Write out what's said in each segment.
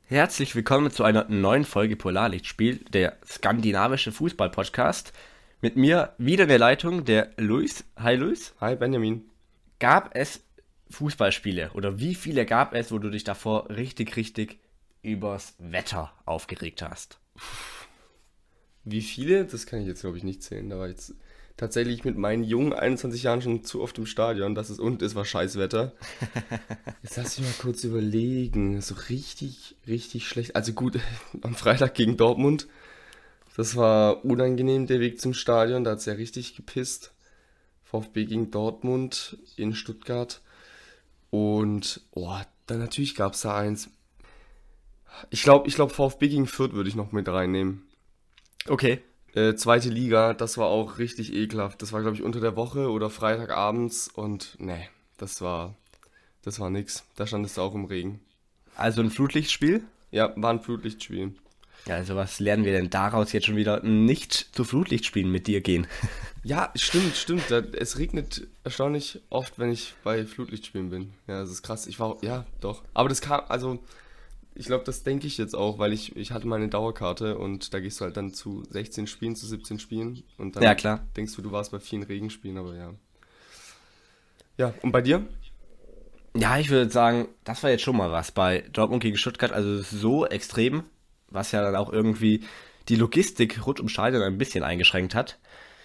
Herzlich willkommen zu einer neuen Folge Polarlichtspiel, der skandinavische Fußball-Podcast. Mit mir wieder in der Leitung der Luis. Hi Luis. Hi Benjamin. Gab es Fußballspiele oder wie viele gab es, wo du dich davor richtig übers Wetter aufgeregt hast? Wie viele? Das kann ich jetzt, glaube ich, nicht zählen. Da war jetzt tatsächlich mit meinen jungen 21 Jahren schon zu oft im Stadion. Es war Scheißwetter. Jetzt lass mich mal kurz überlegen. So richtig schlecht. Also gut, am Freitag gegen Dortmund. Das war unangenehm, der Weg zum Stadion. Da hat es ja richtig gepisst. VfB gegen Dortmund in Stuttgart. Und, dann natürlich gab es da eins. Ich glaube, VfB gegen Fürth würde ich noch mit reinnehmen. Okay. Zweite Liga, das war auch richtig ekelhaft. Das war, glaube ich, unter der Woche oder Freitagabends und nee, das war nix. Da standest du auch im Regen. Also ein Flutlichtspiel? Ja, war ein Flutlichtspiel. Ja, also was lernen wir denn daraus jetzt schon wieder? Nicht zu Flutlichtspielen mit dir gehen. Ja, stimmt. Es regnet erstaunlich oft, wenn ich bei Flutlichtspielen bin. Ja, das ist krass. Ja, doch. Aber das kam, also ich glaube, das denke ich jetzt auch, weil ich hatte meine Dauerkarte und da gehst du halt dann zu 16 Spielen, zu 17 Spielen und dann Ja, klar. denkst du warst bei vielen Regenspielen, aber ja. Ja, und bei dir? Ja, ich würde sagen, das war jetzt schon mal was bei Dortmund gegen Stuttgart. Also so extrem, was ja dann auch irgendwie die Logistik rund ums Stadion ein bisschen eingeschränkt hat.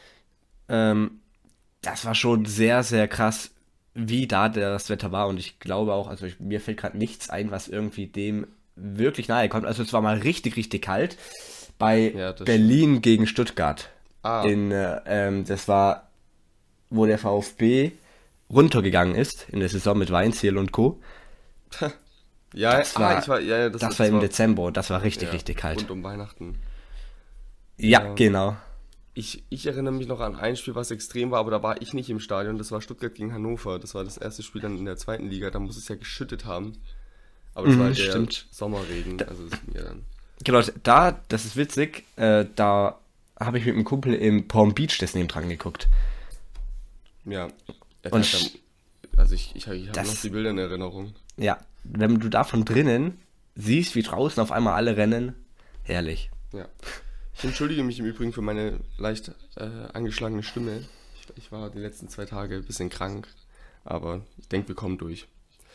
Das war schon sehr krass, wie da das Wetter war. Und ich glaube auch, also mir fällt gerade nichts ein, was irgendwie dem wirklich nahe kommt. Also es war mal richtig kalt bei Ja, das Berlin gegen Stuttgart. Ah, Das war, wo der VfB runtergegangen ist in der Saison mit Weinziel und Co. ja, Das war, das war im war Dezember und das war ja, richtig kalt. rund um Weihnachten. Ja, Ja, genau. ich erinnere mich noch an ein Spiel, was extrem war, aber da war ich nicht im Stadion. Das war Stuttgart gegen Hannover. Das war das erste Spiel dann in der zweiten Liga. Da muss es ja geschüttet haben. Aber das war halt der Stimmt. Sommerregen. Also das ist mir dann. Genau, das ist witzig, da habe ich mit einem Kumpel im Palm Beach das nebendran geguckt. Ja, Und also ich habe noch das, die Bilder in Erinnerung. ja, wenn du da von drinnen siehst, wie draußen auf einmal alle rennen, herrlich. Ja. Ich entschuldige mich im Übrigen für meine leicht angeschlagene Stimme. Ich war die letzten 2 Tage ein bisschen krank, aber ich denke, wir kommen durch.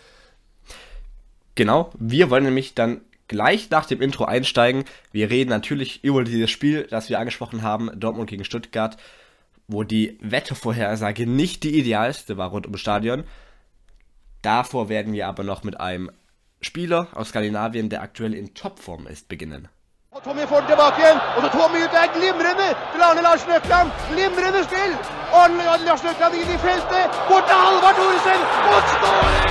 Genau, wir wollen nämlich dann gleich nach dem Intro einsteigen. Wir reden natürlich über dieses Spiel, das wir angesprochen haben, Dortmund gegen Stuttgart, wo die Wettervorhersage nicht die idealste war rund ums Stadion. Davor werden wir aber noch mit einem Spieler aus Skandinavien, der aktuell in Topform ist, beginnen. Og Tommy får den tilbake igjen, og så Tommy ut der, glimrende til Arne Larsen Økland, glimrende spill, Arne Larsen Økland inn i feltet, bort til Halvard Thoresen, og skårer!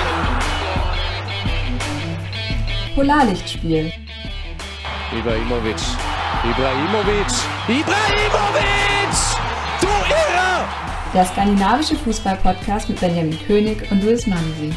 Polarlichtspiel. Ibrahimovic. Du Irrer! Der skandinavische Fußball-Podcast mit Benjamin König und Luis Mansi.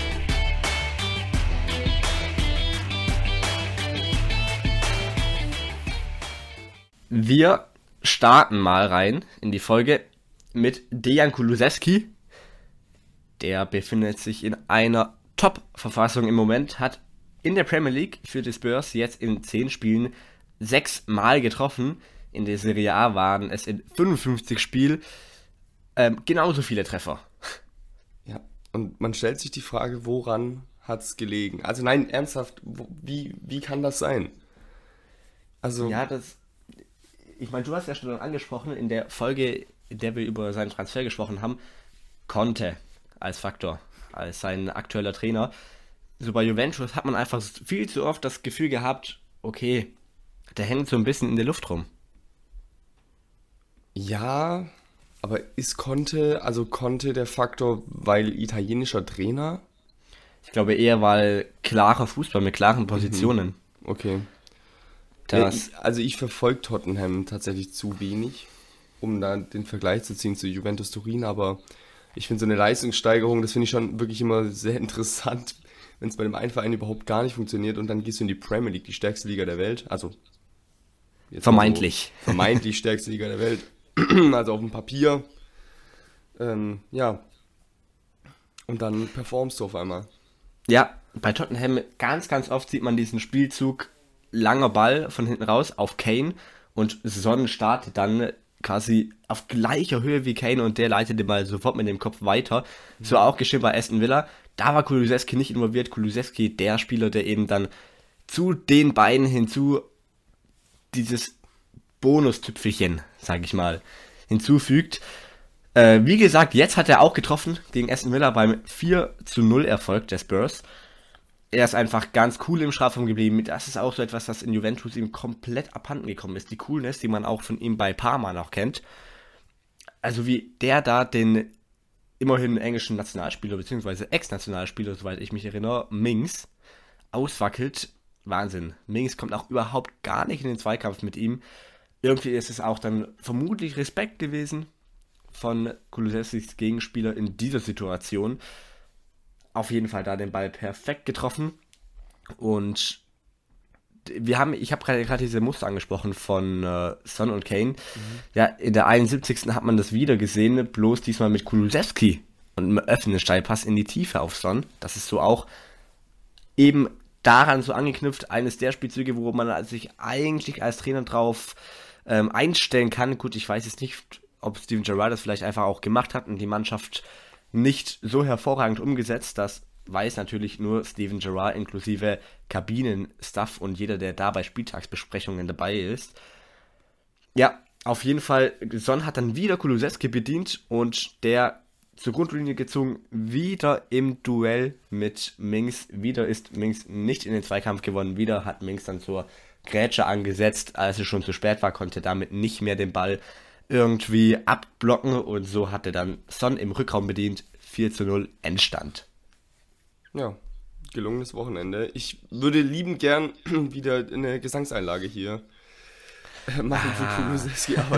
Wir starten mal rein in die Folge mit Dejan Kulusevski. Der befindet sich in einer Top-Verfassung im Moment, hat in der Premier League für die Spurs jetzt in 10 Spielen 6 Mal getroffen. In der Serie A waren es in 55 Spielen genauso viele Treffer. Ja, und man stellt sich die Frage, woran hat es gelegen? Also nein, ernsthaft, wie kann das sein? Also, Ja, ich meine, du hast ja schon angesprochen, in der Folge, in der wir über seinen Transfer gesprochen haben, Conte als Faktor, als sein aktueller Trainer. So bei Juventus hat man einfach viel zu oft das Gefühl gehabt, okay, der hängt so ein bisschen in der Luft rum. ja, aber ist Conte der Faktor, weil italienischer Trainer? Ich glaube eher, weil klarer Fußball mit klaren Positionen. Okay. Das, Also ich verfolge Tottenham tatsächlich zu wenig, um da den Vergleich zu ziehen zu Juventus Turin, aber ich finde so eine Leistungssteigerung, das finde ich schon wirklich immer sehr interessant, wenn es bei dem einen Verein überhaupt gar nicht funktioniert und dann gehst du in die Premier League, die stärkste Liga der Welt, also jetzt mal vermeintlich. so, vermeintlich stärkste Liga der Welt, also auf dem Papier, ja, und dann performst du auf einmal. Ja, bei Tottenham ganz, ganz oft sieht man diesen Spielzug, langer Ball von hinten raus auf Kane und Son startet dann quasi auf gleicher Höhe wie Kane und der leitet den Ball sofort mit dem Kopf weiter. So auch geschehen bei Aston Villa. Da war Kulusevski nicht involviert. Kulusevski, der Spieler, der eben dann zu den beiden hinzu dieses Bonustüpfelchen, sag ich mal, hinzufügt. Wie gesagt, jetzt hat er auch getroffen gegen Aston Villa beim 4:0 Erfolg der Spurs. Er ist einfach ganz cool im Strafraum geblieben. Das ist auch so etwas, das in Juventus ihm komplett abhanden gekommen ist. Die Coolness, die man auch von ihm bei Parma noch kennt. Also wie der da den immerhin englischen Nationalspieler, beziehungsweise Ex-Nationalspieler, soweit ich mich erinnere, Mings, auswackelt. Wahnsinn. Mings kommt auch überhaupt gar nicht in den Zweikampf mit ihm. Irgendwie ist es auch dann vermutlich Respekt gewesen von Kulusevskis Gegenspieler in dieser Situation. Auf jeden Fall da den Ball perfekt getroffen. Und ich habe gerade diese Muster angesprochen von Son und Kane. Ja, in der 71. hat man das wieder gesehen, bloß diesmal mit Kulusevski und einem öffnenden Steilpass in die Tiefe auf Son. Das ist so auch eben daran so angeknüpft, eines der Spielzüge, wo man sich eigentlich als Trainer drauf einstellen kann. Gut, ich weiß jetzt nicht, ob Steven Gerrard das vielleicht einfach auch gemacht hat und die Mannschaft nicht so hervorragend umgesetzt. Das weiß natürlich nur Steven Gerrard inklusive Kabinenstaff und jeder, der da bei Spieltagsbesprechungen dabei ist. Ja, auf jeden Fall, Son hat dann wieder Kulusevski bedient und der zur Grundlinie gezogen, wieder im Duell mit Mings. Wieder ist Mings nicht in den Zweikampf gewonnen, wieder hat Mings dann zur Grätsche angesetzt, als es schon zu spät war, konnte damit nicht mehr den Ball irgendwie abblocken und so hatte dann Son im Rückraum bedient, 4:0 Endstand. Ja, gelungenes Wochenende. Ich würde liebend gern wieder eine Gesangseinlage hier machen für Kulusevski, aber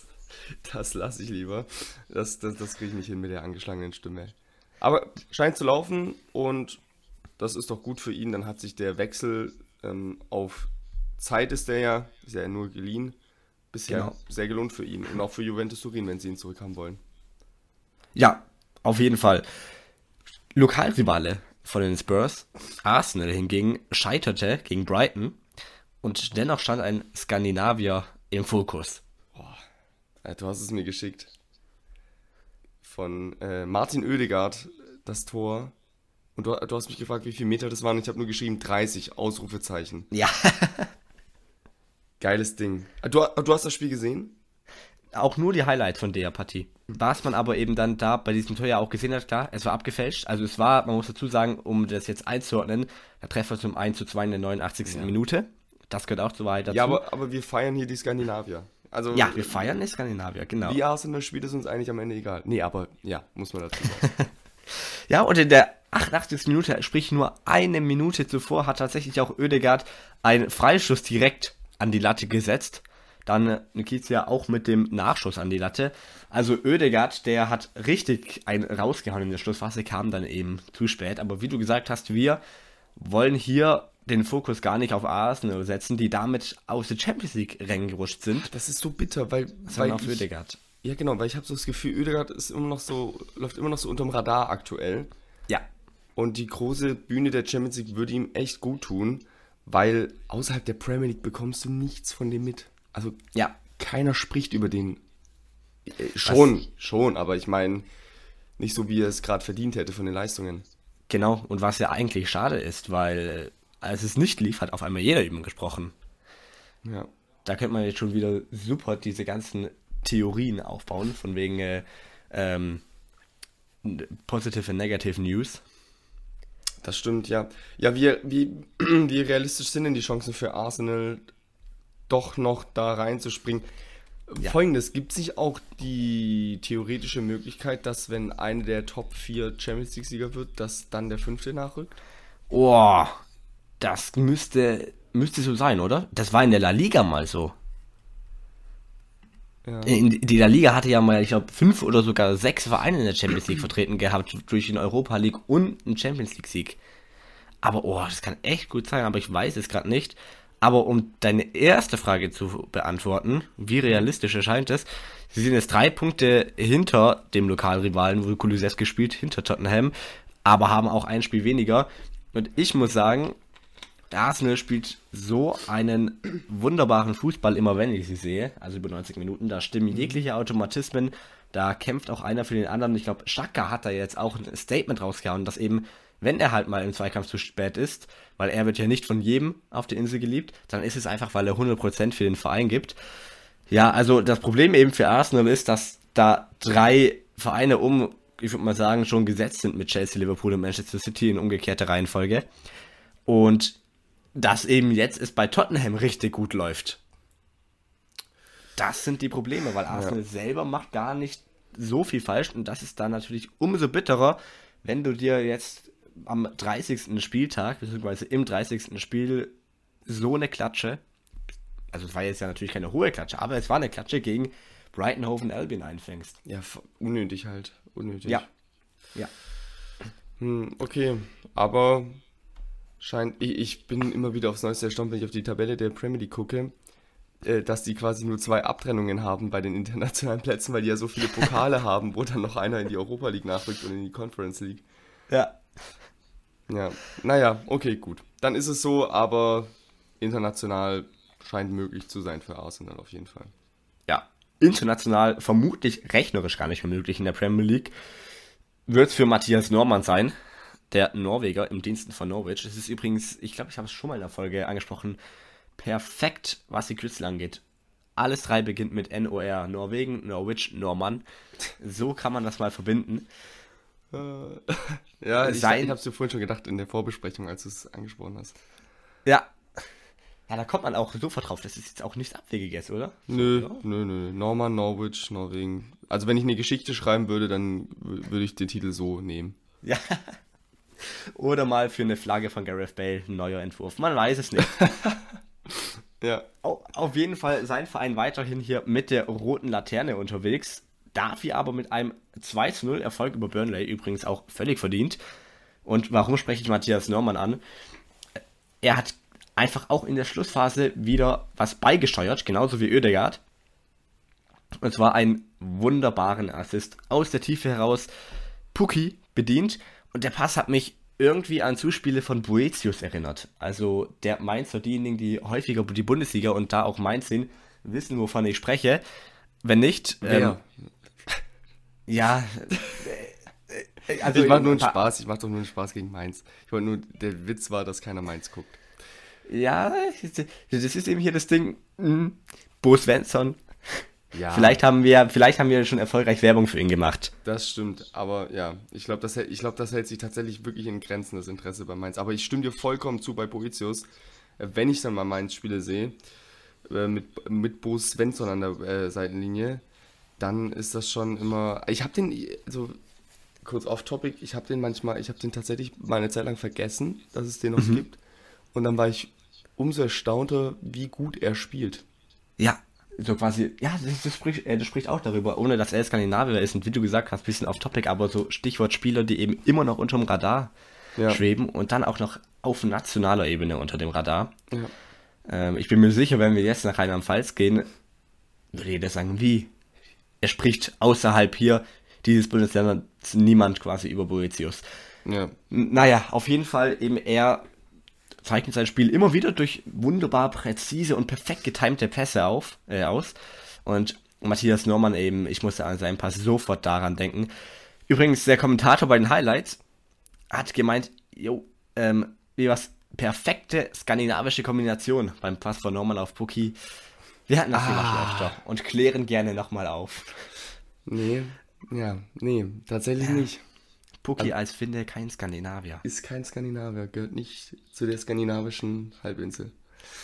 das lasse ich lieber. Das kriege ich nicht hin mit der angeschlagenen Stimme. Aber scheint zu laufen und das ist doch gut für ihn. Dann hat sich der Wechsel auf Zeit ist ja nur geliehen. Bisher sehr gelohnt für ihn und auch für Juventus Turin, wenn sie ihn zurückhaben wollen. Ja, auf jeden Fall. Lokalrivale von den Spurs, Arsenal hingegen, scheiterte gegen Brighton und dennoch stand ein Skandinavier im Fokus. Du hast es mir geschickt. Von Martin Oedegaard, das Tor. Und du hast mich gefragt, wie viele Meter das waren. Ich habe nur geschrieben 30, Ausrufezeichen. Ja. Geiles Ding. Du hast das Spiel gesehen? Auch nur die Highlights von der Partie. Was man aber eben dann da bei diesem Tor ja auch gesehen hat, klar, es war abgefälscht. Also es war, man muss dazu sagen, um das jetzt einzuordnen, der Treffer zum 1:2 in der 89. Minute. Das gehört auch zur Wahrheit dazu. Ja, aber wir feiern hier die Skandinavier. Also, ja, wir feiern die Skandinavier, genau. Wie Arsenal spielt, ist uns eigentlich am Ende egal. Nee, aber ja, muss man dazu sagen. Ja, und in der 88. Minute, sprich nur eine Minute zuvor, hat tatsächlich auch Oedegaard einen Freistoß direkt an die Latte gesetzt. Dann Nketiah auch mit dem Nachschuss an die Latte. Also Oedegaard, der hat richtig einen rausgehauen in der Schlussphase, kam dann eben zu spät. Aber wie du gesagt hast, wir wollen hier den Fokus gar nicht auf Arsenal setzen, die damit aus der Champions League Rängen gerutscht sind. Das ist so bitter, weil auf Oedegaard. Ja, genau, weil ich habe so das Gefühl, Oedegaard ist läuft immer noch so unterm Radar aktuell. Ja. Und die große Bühne der Champions League würde ihm echt gut tun, weil außerhalb der Premier League bekommst du nichts von dem mit. Also, ja, keiner spricht über den. Schon, aber ich meine, nicht so, wie er es gerade verdient hätte von den Leistungen. Genau, und was ja eigentlich schade ist, weil als es nicht lief, hat auf einmal jeder über ihn gesprochen. Ja. Da könnte man jetzt schon wieder super diese ganzen Theorien aufbauen, von wegen Positive und Negative News. Das stimmt, ja. Ja, wie realistisch sind denn die Chancen für Arsenal, doch noch da reinzuspringen? Ja. Folgendes, gibt es nicht auch die theoretische Möglichkeit, dass wenn eine der Top 4 Champions League-Sieger wird, dass dann der 5. nachrückt? Oh, das müsste so sein, oder? Das war in der La Liga mal so. Ja. Die La Liga hatte ja mal, ich glaube, 5 oder sogar 6 Vereine in der Champions League vertreten gehabt, durch den Europa League und einen Champions League Sieg. Aber das kann echt gut sein, aber ich weiß es gerade nicht. Aber um deine erste Frage zu beantworten, wie realistisch erscheint es, sie sind jetzt 3 Punkte hinter dem Lokalrivalen, wo Kulusevski spielt, hinter Tottenham, aber haben auch ein Spiel weniger. Und ich muss sagen, Arsenal spielt so einen wunderbaren Fußball, immer wenn ich sie sehe, also über 90 Minuten, da stimmen jegliche Automatismen, da kämpft auch einer für den anderen. Ich glaube, Xhaka hat da jetzt auch ein Statement rausgehauen, dass eben, wenn er halt mal im Zweikampf zu spät ist, weil er wird ja nicht von jedem auf der Insel geliebt, dann ist es einfach, weil er 100% für den Verein gibt. Ja, also das Problem eben für Arsenal ist, dass da 3 Vereine ich würde mal sagen, schon gesetzt sind mit Chelsea, Liverpool und Manchester City in umgekehrter Reihenfolge. Und dass eben jetzt es bei Tottenham richtig gut läuft. Das sind die Probleme, weil Arsenal selber macht gar nicht so viel falsch und das ist dann natürlich umso bitterer, wenn du dir jetzt am 30. Spieltag, beziehungsweise im 30. Spiel so eine Klatsche, also es war jetzt ja natürlich keine hohe Klatsche, aber es war eine Klatsche gegen Brighton Hove Albion einfängst. Ja, unnötig halt. Unnötig. Ja. Okay, aber ich bin immer wieder aufs Neueste erstaunt, wenn ich auf die Tabelle der Premier League gucke, dass die quasi nur 2 Abtrennungen haben bei den internationalen Plätzen, weil die ja so viele Pokale haben, wo dann noch einer in die Europa League nachrückt und in die Conference League. Ja. Ja, naja, okay, gut. Dann ist es so, aber international scheint möglich zu sein für Arsenal auf jeden Fall. Ja, international vermutlich rechnerisch gar nicht mehr möglich in der Premier League. Wird es für Matthias Normann sein, der Norweger im Diensten von Norwich. Es ist übrigens, ich glaube, ich habe es schon mal in der Folge angesprochen, perfekt, was die Kürzel angeht. Alles 3 beginnt mit NOR. Norwegen, Norwich, Normann. So kann man das mal verbinden. Ja, ich habe es dir vorhin schon gedacht in der Vorbesprechung, als du es angesprochen hast. Ja. Ja, da kommt man auch sofort drauf. Das ist jetzt auch nichts Abwegiges, oder? Nö. Norman, Norwich, Norwegen. Also wenn ich eine Geschichte schreiben würde, dann würde ich den Titel so nehmen. Ja. Oder mal für eine Flagge von Gareth Bale ein neuer Entwurf. Man weiß es nicht. Ja. Auf jeden Fall sein Verein weiterhin hier mit der roten Laterne unterwegs. Dafür aber mit einem 2:0 Erfolg über Burnley, übrigens auch völlig verdient. Und warum spreche ich Matthias Normann an? Er hat einfach auch in der Schlussphase wieder was beigesteuert, genauso wie Ødegaard. Und zwar einen wunderbaren Assist aus der Tiefe heraus. Pukki bedient. Und der Pass hat mich irgendwie an Zuspiele von Boetius erinnert. Also der Mainzer, diejenigen, die häufiger die Bundesliga und da auch Mainz sehen, wissen, wovon ich spreche. Wenn nicht, ja. Also ich mache nur einen Spaß. Ich mache doch nur einen Spaß gegen Mainz. Der Witz war, dass keiner Mainz guckt. Ja, das ist eben hier das Ding. Bo Svensson. Ja. Vielleicht haben wir schon erfolgreich Werbung für ihn gemacht. Das stimmt, aber ja, ich glaube, das hält sich tatsächlich wirklich in Grenzen, das Interesse bei Mainz. Aber ich stimme dir vollkommen zu bei Boetius. Wenn ich dann mal Mainz-Spiele sehe, mit Bo Svensson an der Seitenlinie, dann ist das schon immer... Ich habe den, also kurz off-topic, ich habe den tatsächlich mal eine Zeit lang vergessen, dass es den noch gibt. Und dann war ich umso erstaunter, wie gut er spielt. Ja, so quasi, ja, das spricht auch darüber, ohne dass er Skandinavier ist und wie du gesagt hast, bisschen off-topic, aber so Stichwort Spieler, die eben immer noch unterm Radar schweben und dann auch noch auf nationaler Ebene unter dem Radar. Ja. Ich bin mir sicher, wenn wir jetzt nach Rheinland-Pfalz gehen, würde jeder sagen, wie? Er spricht außerhalb hier dieses Bundeslands niemand quasi über Boetius. Ja. Naja, auf jeden Fall eben er zeichnet sein Spiel immer wieder durch wunderbar präzise und perfekt getimte Pässe aus. Und Matthias Normann eben, ich musste an seinen Pass sofort daran denken. Übrigens, der Kommentator bei den Highlights hat gemeint, wie was perfekte skandinavische Kombination beim Pass von Normann auf Pukki. Wir hatten das Thema schon öfter und klären gerne nochmal auf. Nee, tatsächlich nicht. Pukki als Finde kein Skandinavier. Ist kein Skandinavier, gehört nicht zu der skandinavischen Halbinsel.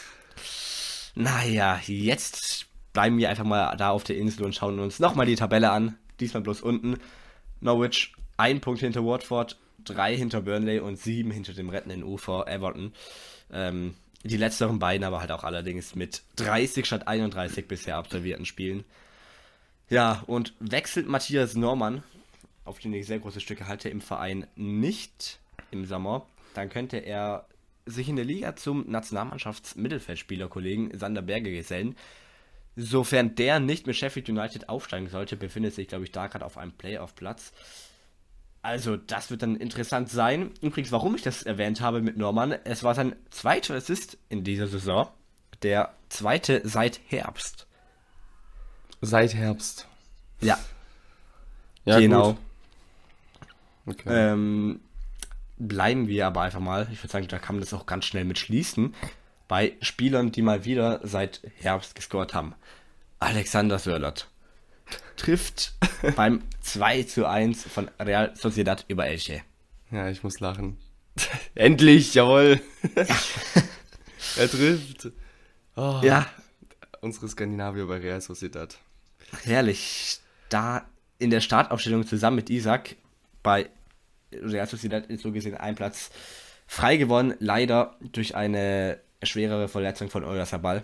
Naja, jetzt bleiben wir einfach mal da auf der Insel und schauen uns nochmal die Tabelle an. Diesmal bloß unten. Norwich 1 Punkt hinter Watford, 3 hinter Burnley und 7 hinter dem rettenden Ufer Everton. Die letzteren beiden aber halt auch allerdings mit 30 statt 31 bisher absolvierten Spielen. Ja, und wechselt Matthias Normann, auf den ich sehr große Stücke halte, im Verein nicht im Sommer, dann könnte er sich in der Liga zum Nationalmannschafts-Mittelfeldspielerkollegen Sander Berge gesellen. Sofern der nicht mit Sheffield United aufsteigen sollte, befindet sich, glaube ich, da gerade auf einem Playoff-Platz. Also, das wird dann interessant sein. Übrigens, warum ich das erwähnt habe mit Norman, es war sein zweiter Assist in dieser Saison. Der zweite seit Herbst. Seit Herbst. Ja, Ja, genau. Gut. Okay. Bleiben wir aber einfach mal, ich würde sagen, da kann man das auch ganz schnell mit schließen, bei Spielern, die mal wieder seit Herbst gescored haben. Alexander Sörloth trifft beim 2:1 von Real Sociedad über Elche. Ja, ich muss lachen. Endlich, jawohl. Er trifft. Oh, Ja, unsere Skandinavier bei Real Sociedad. herrlich. Da in der Startaufstellung zusammen mit Isaac bei Real Sociedad ist so gesehen ein Platz frei geworden, leider durch eine schwerere Verletzung von Oyarzabal.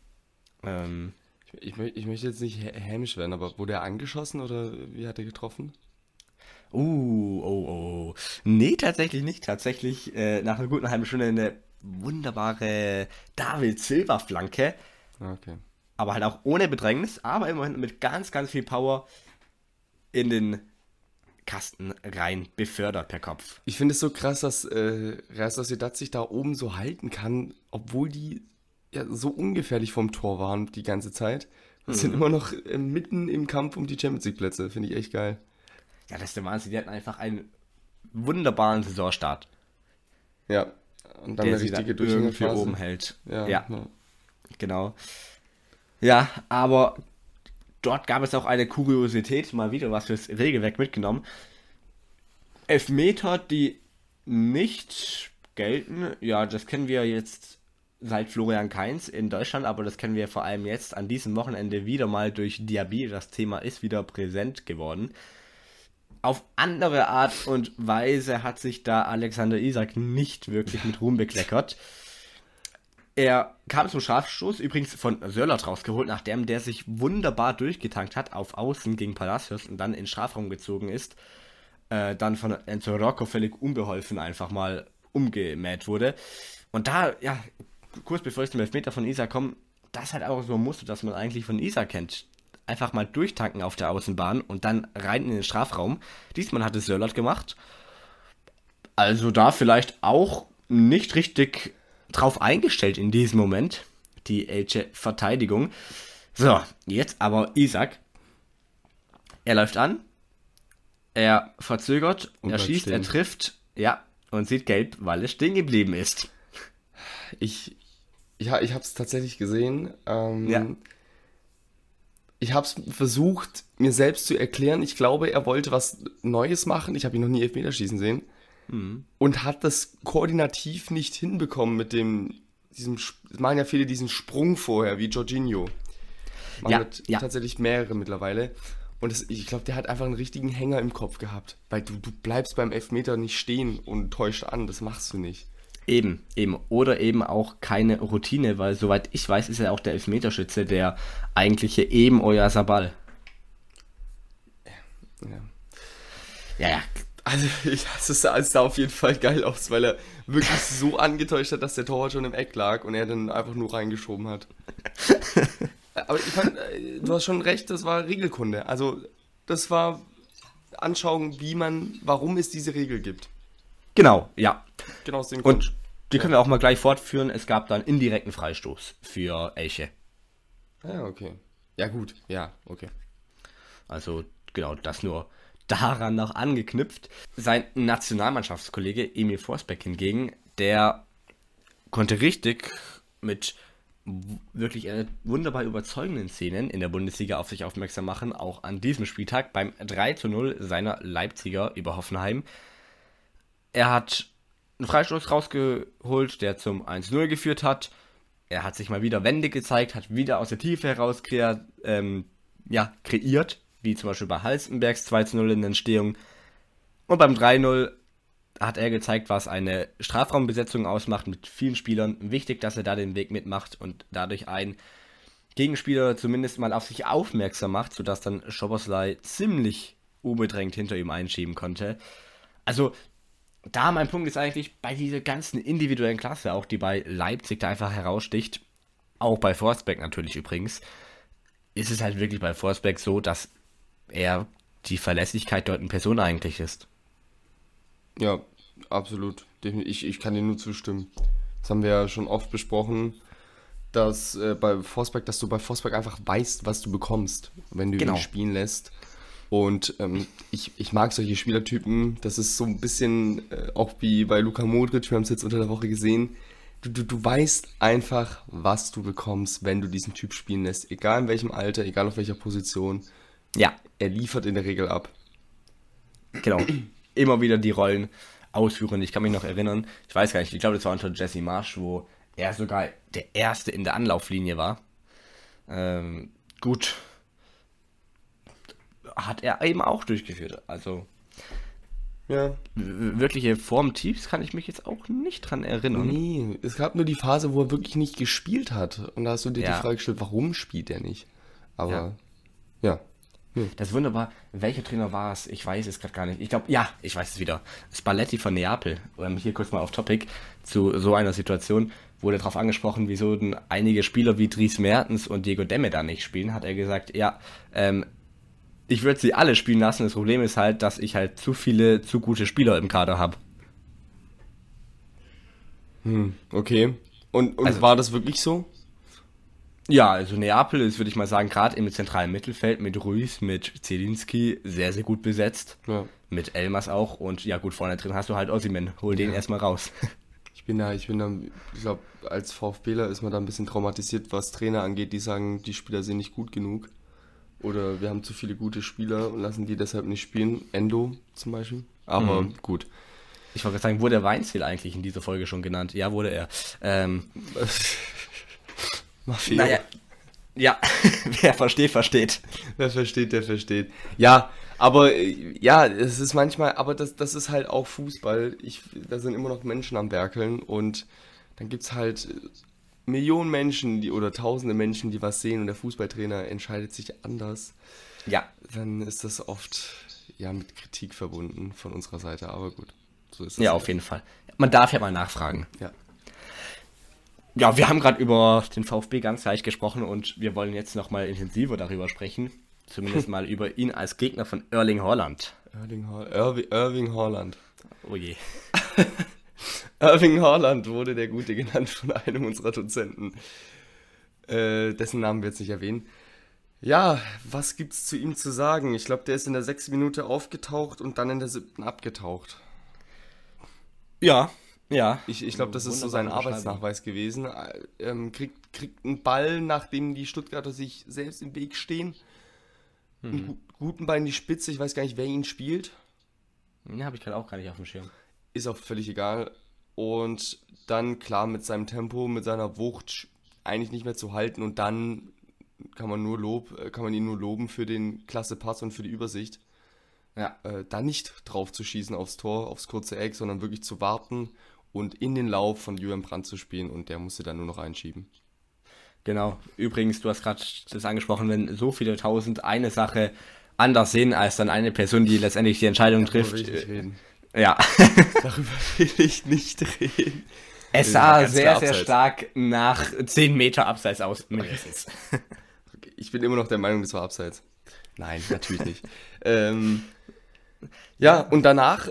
Ich möchte jetzt nicht hämisch werden, aber wurde er angeschossen oder wie hat er getroffen? Oh. Nee, tatsächlich nicht. Tatsächlich nach einer guten halben Stunde eine wunderbare David Silva-Flanke. Okay. Aber halt auch ohne Bedrängnis, aber immerhin mit ganz, ganz viel Power in den Kasten rein befördert per Kopf. Ich finde es so krass, dass Real Sociedad sich da oben so halten kann, obwohl die ja so ungefährlich vom Tor waren die ganze Zeit. Die sind immer noch mitten im Kampf um die Champions League Plätze. Finde ich echt geil. Ja, das ist der Wahnsinn. Die hatten einfach einen wunderbaren Saisonstart, Ja. Und dann der eine sie dann richtige irgendwie Durchhängerphase. oben hält. Ja. Genau. Ja, aber dort gab es auch eine Kuriosität, mal wieder was fürs Regelwerk mitgenommen. Elfmeter, die nicht gelten, ja, das kennen wir jetzt seit Florian Kainz in Deutschland, aber das kennen wir vor allem jetzt an diesem Wochenende wieder mal durch Diaby. Das Thema ist wieder präsent geworden. Auf andere Art und Weise hat sich da Alexander Isak nicht wirklich mit Ruhm bekleckert. Er kam zum Strafstoß, übrigens von Sörloth rausgeholt, nachdem der sich wunderbar durchgetankt hat auf Außen gegen Palacios und dann in den Strafraum gezogen ist. Dann von Enzo Rocco völlig unbeholfen einfach mal umgemäht wurde. Und da, ja, kurz bevor ich zum Elfmeter von Isak komme, das halt auch so ein Muster, das man eigentlich von Isak kennt. Einfach mal durchtanken auf der Außenbahn und dann rein in den Strafraum. Diesmal hat es Sörloth gemacht. Also da vielleicht auch nicht richtig drauf eingestellt in diesem Moment, die Elche Verteidigung. So, jetzt aber Isak. Er läuft an, er verzögert, Und er bleibt schießt, er stehen. trifft, ja, und sieht gelb, weil es stehen geblieben ist. Ich habe es tatsächlich gesehen. Ja. Ich habe es versucht, mir selbst zu erklären. Ich glaube, er wollte was Neues machen. Ich habe ihn noch nie Elfmeterschießen sehen. Und hat das koordinativ nicht hinbekommen mit es machen ja viele diesen Sprung vorher, wie Jorginho. Ja, ja. Tatsächlich mehrere mittlerweile. Und ich glaube, der hat einfach einen richtigen Hänger im Kopf gehabt. Weil du bleibst beim Elfmeter nicht stehen und täuscht an. Das machst du nicht. Eben. Oder eben auch keine Routine, weil soweit ich weiß, ist er auch der Elfmeterschütze, der eigentliche eben Oyarzabal. Ja. Also, es sah auf jeden Fall geil aus, weil er wirklich so angetäuscht hat, dass der Torwart schon im Eck lag und er dann einfach nur reingeschoben hat. Aber ich fand, du hast schon recht, das war Regelkunde. Also, das war Anschauung, warum es diese Regel gibt. Genau, ja. Genau aus dem Und Grund. die können wir auch mal gleich fortführen. Es gab dann indirekten Freistoß für Elche. Ja, okay. Ja, gut. Ja, okay. Also, genau, das nur daran noch angeknüpft. Sein Nationalmannschaftskollege Emil Forsberg hingegen, der konnte richtig mit wirklich wunderbar überzeugenden Szenen in der Bundesliga auf sich aufmerksam machen, auch an diesem Spieltag beim 3:0 seiner Leipziger über Hoffenheim. Er hat einen Freistoß rausgeholt, der zum 1:0 geführt hat. Er hat sich mal wieder wendig gezeigt, hat wieder aus der Tiefe heraus kreiert, wie zum Beispiel bei Halstenbergs 2:0 in der Entstehung. Und beim 3:0 hat er gezeigt, was eine Strafraumbesetzung ausmacht mit vielen Spielern. Wichtig, dass er da den Weg mitmacht und dadurch einen Gegenspieler zumindest mal auf sich aufmerksam macht, sodass dann Szoboszlai ziemlich unbedrängt hinter ihm einschieben konnte. Also, da mein Punkt ist eigentlich, bei dieser ganzen individuellen Klasse, auch die bei Leipzig da einfach heraussticht, auch bei Forsberg natürlich übrigens, ist es halt wirklich bei Forsberg so, dass er die Verlässlichkeit dort in Person eigentlich ist. Ja, absolut. Ich kann dir nur zustimmen. Das haben wir ja schon oft besprochen, dass du bei Forsberg einfach weißt, was du bekommst, wenn du Genau. ihn spielen lässt. Und ich mag solche Spielertypen. Das ist so ein bisschen auch wie bei Luka Modric, wir haben es jetzt unter der Woche gesehen. Du weißt einfach, was du bekommst, wenn du diesen Typ spielen lässt. Egal in welchem Alter, egal auf welcher Position. Ja, Er liefert in der Regel ab. genau. Immer wieder die Rollen ausführen. Ich kann mich noch erinnern, ich weiß gar nicht, ich glaube, das war unter Jesse Marsch, wo er sogar der Erste in der Anlauflinie war. Gut, hat er eben auch durchgeführt. Also Ja. wirkliche Formtiefs kann ich mich jetzt auch nicht dran erinnern. Nee, es gab nur die Phase, wo er wirklich nicht gespielt hat. Und da hast du dir Ja. die Frage gestellt, warum spielt er nicht? Aber ja. Das ist wunderbar. Welcher Trainer war es? Ich weiß es gerade gar nicht. Ich glaube, ja, ich weiß es wieder. Spalletti von Neapel. Hier kurz mal auf Topic. Zu so einer Situation wurde darauf angesprochen, wieso denn einige Spieler wie Dries Mertens und Diego Demme da nicht spielen. Hat er gesagt, ja, ich würde sie alle spielen lassen. Das Problem ist halt, dass ich halt zu viele, zu gute Spieler im Kader habe. Okay. Und Also- war das wirklich so? Ja, also Neapel ist, würde ich mal sagen, gerade im zentralen Mittelfeld mit Ruiz, mit Zielinski sehr, sehr gut besetzt. Ja. Mit Elmas auch. Und ja gut, vorne drin hast du halt Osimhen. Hol den erstmal raus. Ich glaube, als VfBler ist man da ein bisschen traumatisiert, was Trainer angeht, die sagen, die Spieler sind nicht gut genug. Oder wir haben zu viele gute Spieler und lassen die deshalb nicht spielen. Endo zum Beispiel. Aber gut. Ich wollte gerade sagen, wurde der Weinziel eigentlich in dieser Folge schon genannt? Ja, wurde er. Mafia. Naja, ja, wer versteht, versteht. Wer versteht, der versteht. Ja, aber es ist manchmal, aber das ist halt auch Fußball. Da sind immer noch Menschen am Werkeln und dann gibt es halt Millionen Menschen, oder tausende Menschen, die was sehen und der Fußballtrainer entscheidet sich anders. Ja, Dann ist das oft mit Kritik verbunden von unserer Seite, aber gut. So ist es. ja, auf jeden Fall. Man darf ja mal nachfragen. Ja. Ja, wir haben gerade über den VfB ganz leicht gesprochen und wir wollen jetzt nochmal intensiver darüber sprechen. Zumindest mal über ihn als Gegner von Erling Haaland. Erling Haaland. Oh je. Erling Haaland wurde der Gute genannt von einem unserer Dozenten. Dessen Namen wir jetzt nicht erwähnen. Ja, was gibt's zu ihm zu sagen? Ich glaube, der ist in der 6. Minute aufgetaucht und dann in der 7. abgetaucht. Ja, ja. Ich glaube, das ist so sein Wunderbare Arbeitsnachweis gewesen. Kriegt einen Ball, nachdem die Stuttgarter sich selbst im Weg stehen. Einen guten Ball in die Spitze. Ich weiß gar nicht, wer ihn spielt. Den habe ich gerade auch gar nicht auf dem Schirm. Ist auch völlig egal. Und dann, klar, mit seinem Tempo, mit seiner Wucht eigentlich nicht mehr zu halten. Und dann kann man ihn nur loben für den klasse Pass und für die Übersicht. Ja. Da nicht drauf zu schießen aufs Tor, aufs kurze Eck, sondern wirklich zu warten und in den Lauf von Julian Brandt zu spielen und der musste dann nur noch einschieben. Genau. Übrigens, du hast gerade das angesprochen, wenn so viele tausend eine Sache anders sehen als dann eine Person, die letztendlich die Entscheidung trifft. Darüber will ich nicht reden. Ja. Darüber will ich nicht reden. Es Das war sah ganz sehr, klar sehr abseits. stark nach 10 Meter abseits aus, mindestens. Okay, ich bin immer noch der Meinung, das war abseits. Nein, natürlich nicht. Und danach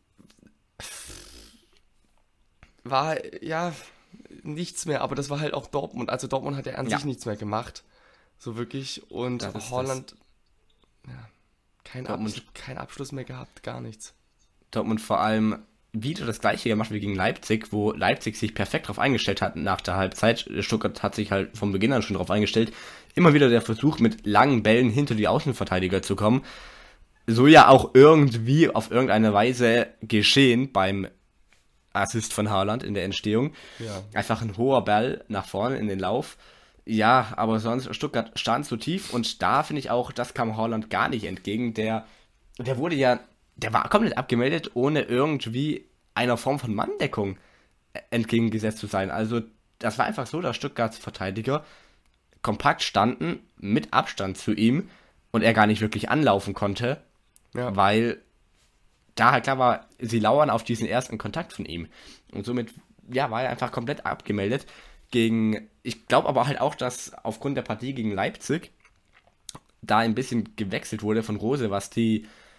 war nichts mehr, aber das war halt auch Dortmund. Also Dortmund hat ja an sich nichts mehr gemacht. So wirklich. Und Das ist Holland, kein Dortmund- Abschluss mehr gehabt, gar nichts. Dortmund vor allem wieder das gleiche gemacht wie gegen Leipzig, wo Leipzig sich perfekt darauf eingestellt hat nach der Halbzeit. Stuttgart hat sich halt von Beginn an schon darauf eingestellt. Immer wieder der Versuch, mit langen Bällen hinter die Außenverteidiger zu kommen. So ja auch irgendwie auf irgendeine Weise geschehen beim Assist von Haaland in der Entstehung. Ja. Einfach ein hoher Ball nach vorne in den Lauf. Ja, aber sonst, Stuttgart stand so tief und da finde ich auch, das kam Haaland gar nicht entgegen. Der war komplett abgemeldet, ohne irgendwie einer Form von Manndeckung entgegengesetzt zu sein. Also das war einfach so, dass Stuttgarts Verteidiger kompakt standen, mit Abstand zu ihm und er gar nicht wirklich anlaufen konnte, weil da halt klar war, sie lauern auf diesen ersten Kontakt von ihm. Und somit, war er einfach komplett abgemeldet ich glaube aber halt auch, dass aufgrund der Partie gegen Leipzig da ein bisschen gewechselt wurde von Rose, was die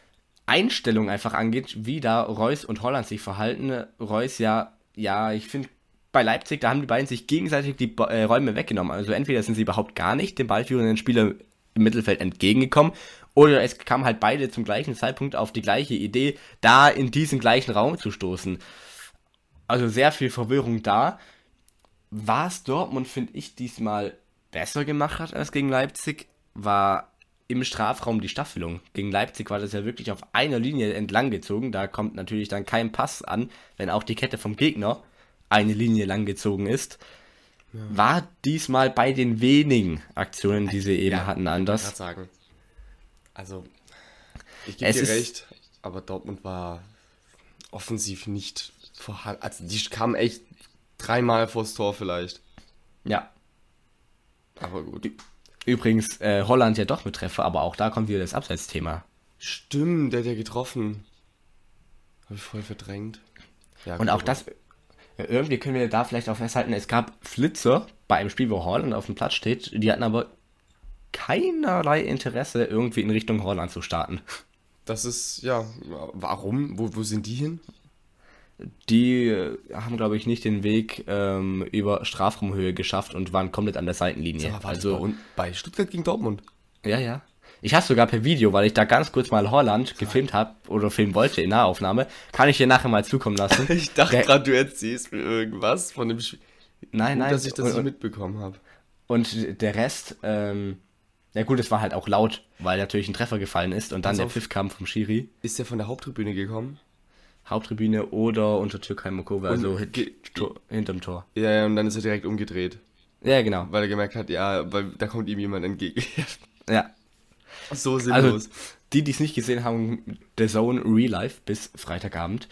Einstellung einfach angeht, wie da Reus und Holland sich verhalten. Reus ich finde, bei Leipzig, da haben die beiden sich gegenseitig die Räume weggenommen. Also entweder sind sie überhaupt gar nicht dem ballführenden Spieler im Mittelfeld entgegengekommen, oder es kamen halt beide zum gleichen Zeitpunkt auf die gleiche Idee, da in diesen gleichen Raum zu stoßen. Also sehr viel Verwirrung da. Was Dortmund, finde ich, diesmal besser gemacht hat als gegen Leipzig, war im Strafraum die Staffelung. Gegen Leipzig war das ja wirklich auf einer Linie entlang gezogen. Da kommt natürlich dann kein Pass an, wenn auch die Kette vom Gegner eine Linie lang gezogen ist. Ja. War diesmal bei den wenigen Aktionen, die sie eben hatten, anders. Ich kann sagen. Also, ich gebe dir recht, aber Dortmund war offensiv nicht vorhanden. Also, die kamen echt 3-mal vors Tor vielleicht. Ja. Aber gut. Übrigens, Holland ja doch mit Treffer, aber auch da kommt wieder das Abseitsthema. Stimmt, der hat ja getroffen. Habe ich voll verdrängt. Ja, und auch das, irgendwie können wir da vielleicht auch festhalten, es gab Flitzer bei einem Spiel, wo Holland auf dem Platz steht, die hatten aber keinerlei Interesse, irgendwie in Richtung Holland zu starten. Das ist, warum? Wo sind die hin? Die haben, glaube ich, nicht den Weg über Strafraumhöhe geschafft und waren komplett an der Seitenlinie. Aber also bei Stuttgart gegen Dortmund? Ja. Ich habe sogar per Video, weil ich da ganz kurz mal Holland gefilmt habe oder filmen wollte in Nahaufnahme, kann ich dir nachher mal zukommen lassen. Ich dachte gerade, du erzählst mir irgendwas von dem Spiel. Nein. Dass ich das nicht mitbekommen habe. Und der Rest, ja gut, es war halt auch laut, weil natürlich ein Treffer gefallen ist und dann der Pfiff kam vom Schiri. Ist der von der Haupttribüne gekommen? Haupttribüne oder unter Türkei Mokova, also hinterm Tor. Ja, und dann ist er direkt umgedreht. Ja, genau. Weil er gemerkt hat, weil da kommt ihm jemand entgegen. Ja. So sinnlos. Also, die es nicht gesehen haben, The Zone Real Life bis Freitagabend.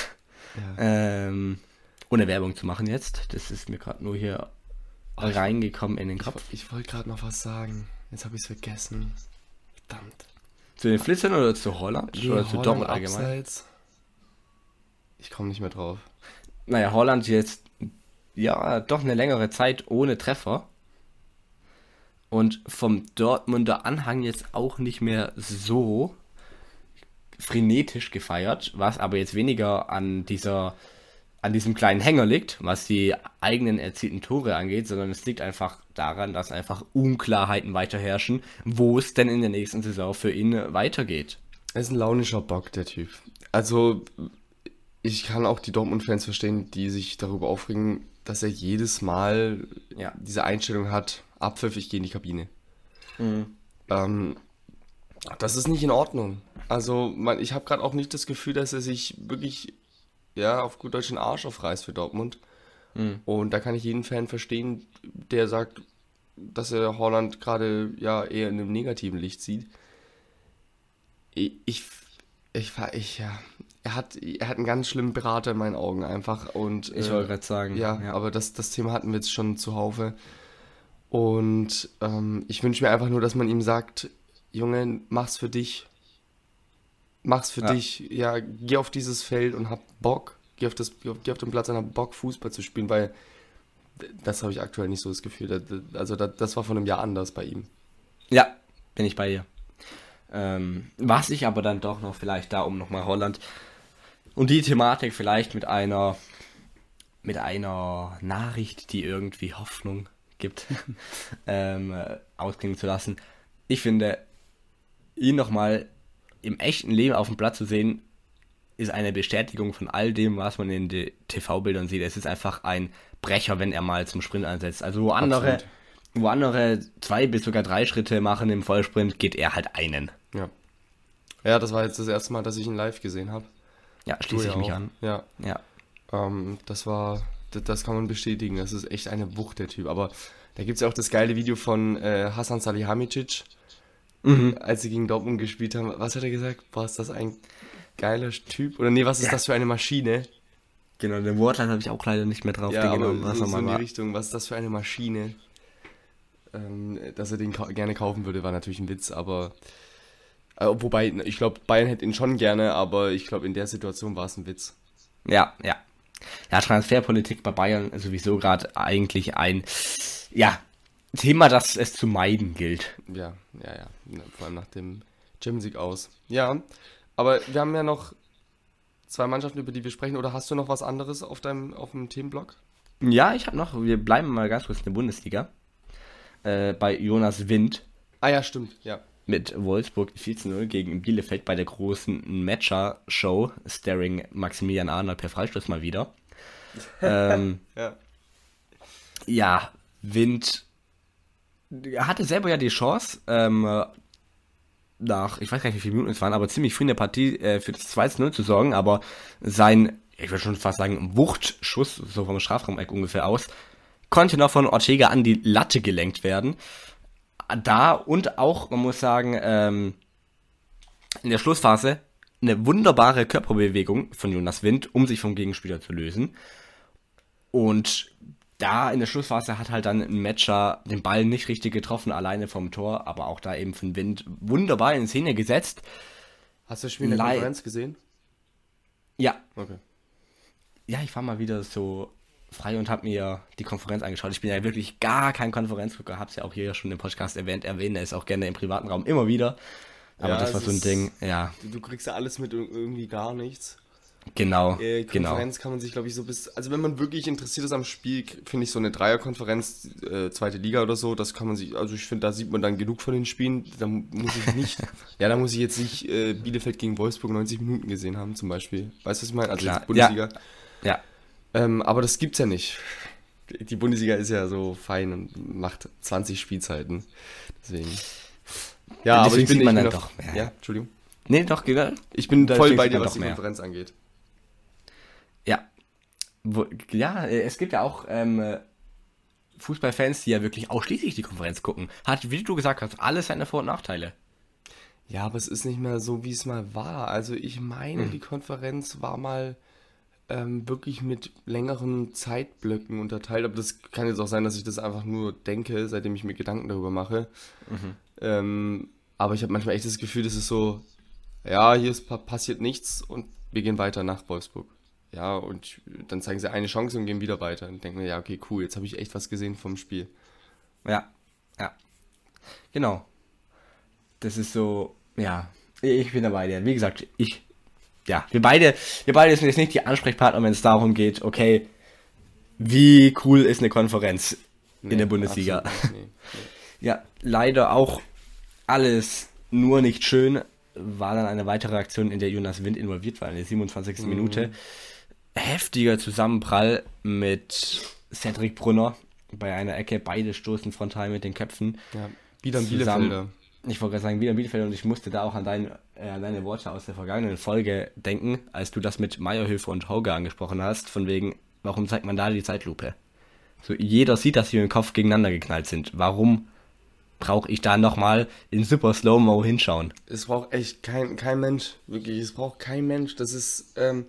Ja. Ohne Werbung zu machen jetzt. Das ist mir gerade nur hier reingekommen in den Kopf. Ich wollte gerade noch was sagen. Jetzt habe ich es vergessen. Verdammt. Zu den Flitzern oder zu Holland? Nee, oder zu Dortmund allgemein? Abseits. Ich komme nicht mehr drauf. Naja, Holland jetzt doch eine längere Zeit ohne Treffer. Und vom Dortmunder Anhang jetzt auch nicht mehr so frenetisch gefeiert, was aber jetzt weniger an diesem kleinen Hänger liegt, was die eigenen erzielten Tore angeht, sondern es liegt einfach daran, dass einfach Unklarheiten weiter herrschen, wo es denn in der nächsten Saison für ihn weitergeht. Er ist ein launischer Bock, der Typ. Also, ich kann auch die Dortmund-Fans verstehen, die sich darüber aufregen, dass er jedes Mal diese Einstellung hat, Abpfiff, ich gehe in die Kabine. Mhm. Das ist nicht in Ordnung. Also, ich habe gerade auch nicht das Gefühl, dass er sich wirklich auf gut Deutsch den Arsch aufreißt für Dortmund. Mhm. Und da kann ich jeden Fan verstehen, der sagt, dass er Holland gerade eher in einem negativen Licht sieht. Er hat einen ganz schlimmen Berater in meinen Augen einfach. Und ich wollte gerade sagen. Ja, aber das Thema hatten wir jetzt schon zuhaufe. Und ich wünsche mir einfach nur, dass man ihm sagt, Junge, mach's für dich. Mach's für dich. Ja, geh auf dieses Feld und hab Bock. Geh auf den Platz und hab Bock, Fußball zu spielen, weil das habe ich aktuell nicht so das Gefühl. Das war vor einem Jahr anders bei ihm. Ja, bin ich bei dir. Was ich aber dann doch noch vielleicht da, um nochmal Holland und die Thematik vielleicht mit einer Nachricht, die irgendwie Hoffnung gibt, ausklingen zu lassen. Ich finde, ihn nochmal im echten Leben auf dem Platz zu sehen, ist eine Bestätigung von all dem, was man in den TV-Bildern sieht. Es ist einfach ein Brecher, wenn er mal zum Sprint einsetzt. Also wo andere 2 bis sogar 3 Schritte machen im Vollsprint, geht er halt einen. Ja, das war jetzt das erste Mal, dass ich ihn live gesehen habe. Ja, schließe ich mich an. Ja. Das kann man bestätigen. Das ist echt eine Wucht, der Typ. Aber da gibt es ja auch das geile Video von Hasan Salihamidzic, als sie gegen Dortmund gespielt haben. Was hat er gesagt? Boah, ist das ein geiler Typ? Oder nee, was ist das für eine Maschine? Genau, den Wortlaut habe ich auch leider nicht mehr drauf genommen. Aber so in die Richtung, was ist das für eine Maschine? Dass er den gerne kaufen würde, war natürlich ein Witz, aber wobei, ich glaube, Bayern hätte ihn schon gerne, aber ich glaube, in der Situation war es ein Witz. Ja, Transferpolitik bei Bayern ist sowieso gerade eigentlich ein Thema, das es zu meiden gilt. Ja, vor allem nach dem Champions League aus. Ja, Aber wir haben ja noch 2 Mannschaften, über die wir sprechen. Oder hast du noch was anderes auf dem Themenblock? Ja, ich habe noch, wir bleiben mal ganz kurz in der Bundesliga. Bei Jonas Wind Ah ja, stimmt, ja. mit Wolfsburg 4:0 gegen Bielefeld bei der großen Matcher-Show, starring Maximilian Arnold per Freistoß mal wieder. Ja. Ja, Wind hatte selber ja die Chance, nach, ich weiß gar nicht, wie viele Minuten es waren, aber ziemlich früh in der Partie für das 2:0 zu sorgen, aber sein, ich würde schon fast sagen, Wuchtschuss, so vom Strafraumeck ungefähr aus, konnte noch von Ortega an die Latte gelenkt werden. Da und auch, man muss sagen, in der Schlussphase eine wunderbare Körperbewegung von Jonas Wind, um sich vom Gegenspieler zu lösen. Und da in der Schlussphase hat halt dann ein Matcher den Ball nicht richtig getroffen, alleine vom Tor, aber auch da eben von Wind wunderbar in Szene gesetzt. Hast du das Spiel in der Konferenz gesehen? Ja, Okay. ja, ich war mal wieder so frei und habe mir die Konferenz angeschaut. Ich bin ja wirklich gar kein Konferenzgucker, habe es ja auch hier schon im Podcast erwähne es auch gerne im privaten Raum immer wieder. Aber Ja, das war es so ein ist- Ding, ja, Du kriegst ja alles mit und irgendwie gar nichts. genau, genau. Konferenz kann man sich, glaube ich, also wenn man wirklich interessiert ist am Spiel, finde ich so eine Dreierkonferenz, zweite Liga oder so, das kann man sich, also ich finde, da sieht man dann genug von den Spielen, da muss ich nicht, da muss ich jetzt nicht Bielefeld gegen Wolfsburg 90 Minuten gesehen haben zum Beispiel. Weißt du, was ich meine? Also Klar, jetzt Bundesliga. Ja, Aber das gibt's ja nicht. Die Bundesliga ist ja so fein und macht 20 Spielzeiten. Deswegen. Ja, aber Deswegen ich bin, sieht man ich bin dann auf, doch, ja. ja, Entschuldigung. nee, doch, Ich bin Da voll sieht bei man dir, doch was die mehr. Konferenz angeht. ja. Es gibt ja auch Fußballfans, die ja wirklich ausschließlich die Konferenz gucken. Hat, wie du gesagt hast, alles seine Vor- und Nachteile. Ja, aber es ist nicht mehr so, wie es mal war. Also ich meine, die Konferenz war mal wirklich mit längeren Zeitblöcken unterteilt. Aber das kann jetzt auch sein, dass ich das einfach nur denke, seitdem ich mir Gedanken darüber mache. Aber ich habe manchmal echt das Gefühl, das ist so, ja, hier ist passiert nichts und wir gehen weiter nach Wolfsburg. Ja, und dann zeigen sie eine Chance und gehen wieder weiter. Und denken mir, ja, okay, cool, jetzt habe ich echt was gesehen vom Spiel. Ja, ja. Genau. Das ist so, ja, ich bin dabei dir. Wie gesagt, wir beide sind jetzt nicht die Ansprechpartner, wenn es darum geht, okay, wie cool ist eine Konferenz in der Bundesliga? Absolut nicht, nee. Ja, leider auch alles nur nicht schön, war dann eine weitere Aktion, in der Jonas Wind involviert war, in der 27. Minute. Heftiger Zusammenprall mit Cedric Brunner bei einer Ecke, beide stoßen frontal mit den Köpfen. Ja, wieder ein Zusammen. Bielefelder. Ich wollte gerade sagen, wieder Bielefeld, und ich musste da auch an deine Worte aus der vergangenen Folge denken, als du das mit Meyerhöfer und Hauge angesprochen hast, von wegen, warum zeigt man da die Zeitlupe? So, jeder sieht, dass sie im Kopf gegeneinander geknallt sind. Warum brauche ich da nochmal in super Slow-Mo hinschauen? Es braucht echt kein Mensch, wirklich, es braucht kein Mensch. Das ist,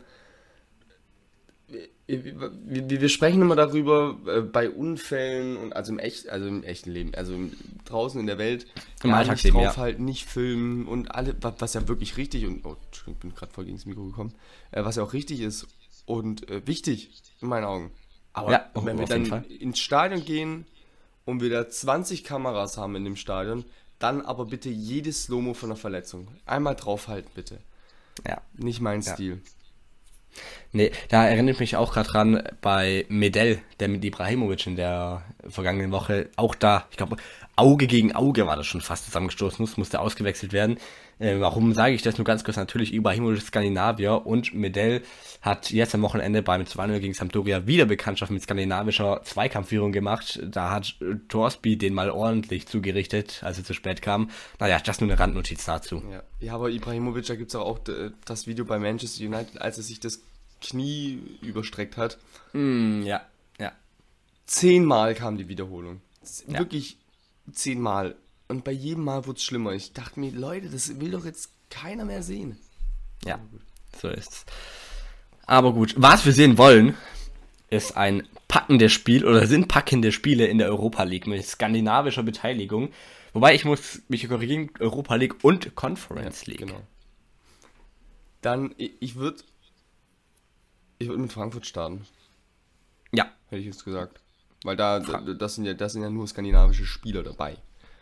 wir sprechen immer darüber, bei Unfällen und also im echten Leben, also draußen in der Welt, Im ja, Alltagsleben, nicht ja. draufhalten, nicht filmen und was ja wirklich richtig und, ich bin gerade voll gegen das Mikro gekommen, was ja auch richtig ist und wichtig in meinen Augen. Aber Ja, wenn wir auf jeden dann Fall. ins Stadion gehen und wir da 20 Kameras haben in dem Stadion, dann aber bitte jedes Slow-Mo von einer Verletzung. Einmal draufhalten, bitte. Ja. Nicht mein Ja. Stil. Nee, da erinnert mich auch gerade dran bei Medel, der mit Ibrahimovic in der vergangenen Woche, auch da, ich glaube, Auge gegen Auge war das schon fast zusammengestoßen, musste ausgewechselt werden. Warum sage ich das? Nur ganz kurz, natürlich Ibrahimovic ist Skandinavier und Medel hat jetzt am Wochenende beim 2:0 gegen Sampdoria wieder Bekanntschaft mit skandinavischer Zweikampfführung gemacht. Da hat Torsby den mal ordentlich zugerichtet, als er zu spät kam. Naja, das nur eine Randnotiz dazu. Ja, aber Ibrahimovic, da gibt es auch das Video bei Manchester United, als er sich das Knie überstreckt hat. Ja. 10-mal kam die Wiederholung. Ja. Wirklich 10-mal. Und bei jedem Mal wurde es schlimmer. Ich dachte mir, Leute, das will doch jetzt keiner mehr sehen. Ja, so ist's. Aber gut, was wir sehen wollen, ist ein packendes Spiel oder sind packende Spiele in der Europa League mit skandinavischer Beteiligung. Wobei ich muss mich korrigieren, Europa League und Conference League. Genau. Dann, ich würde mit Frankfurt starten, Ja, hätte ich jetzt gesagt. Weil das sind ja nur skandinavische Spieler dabei.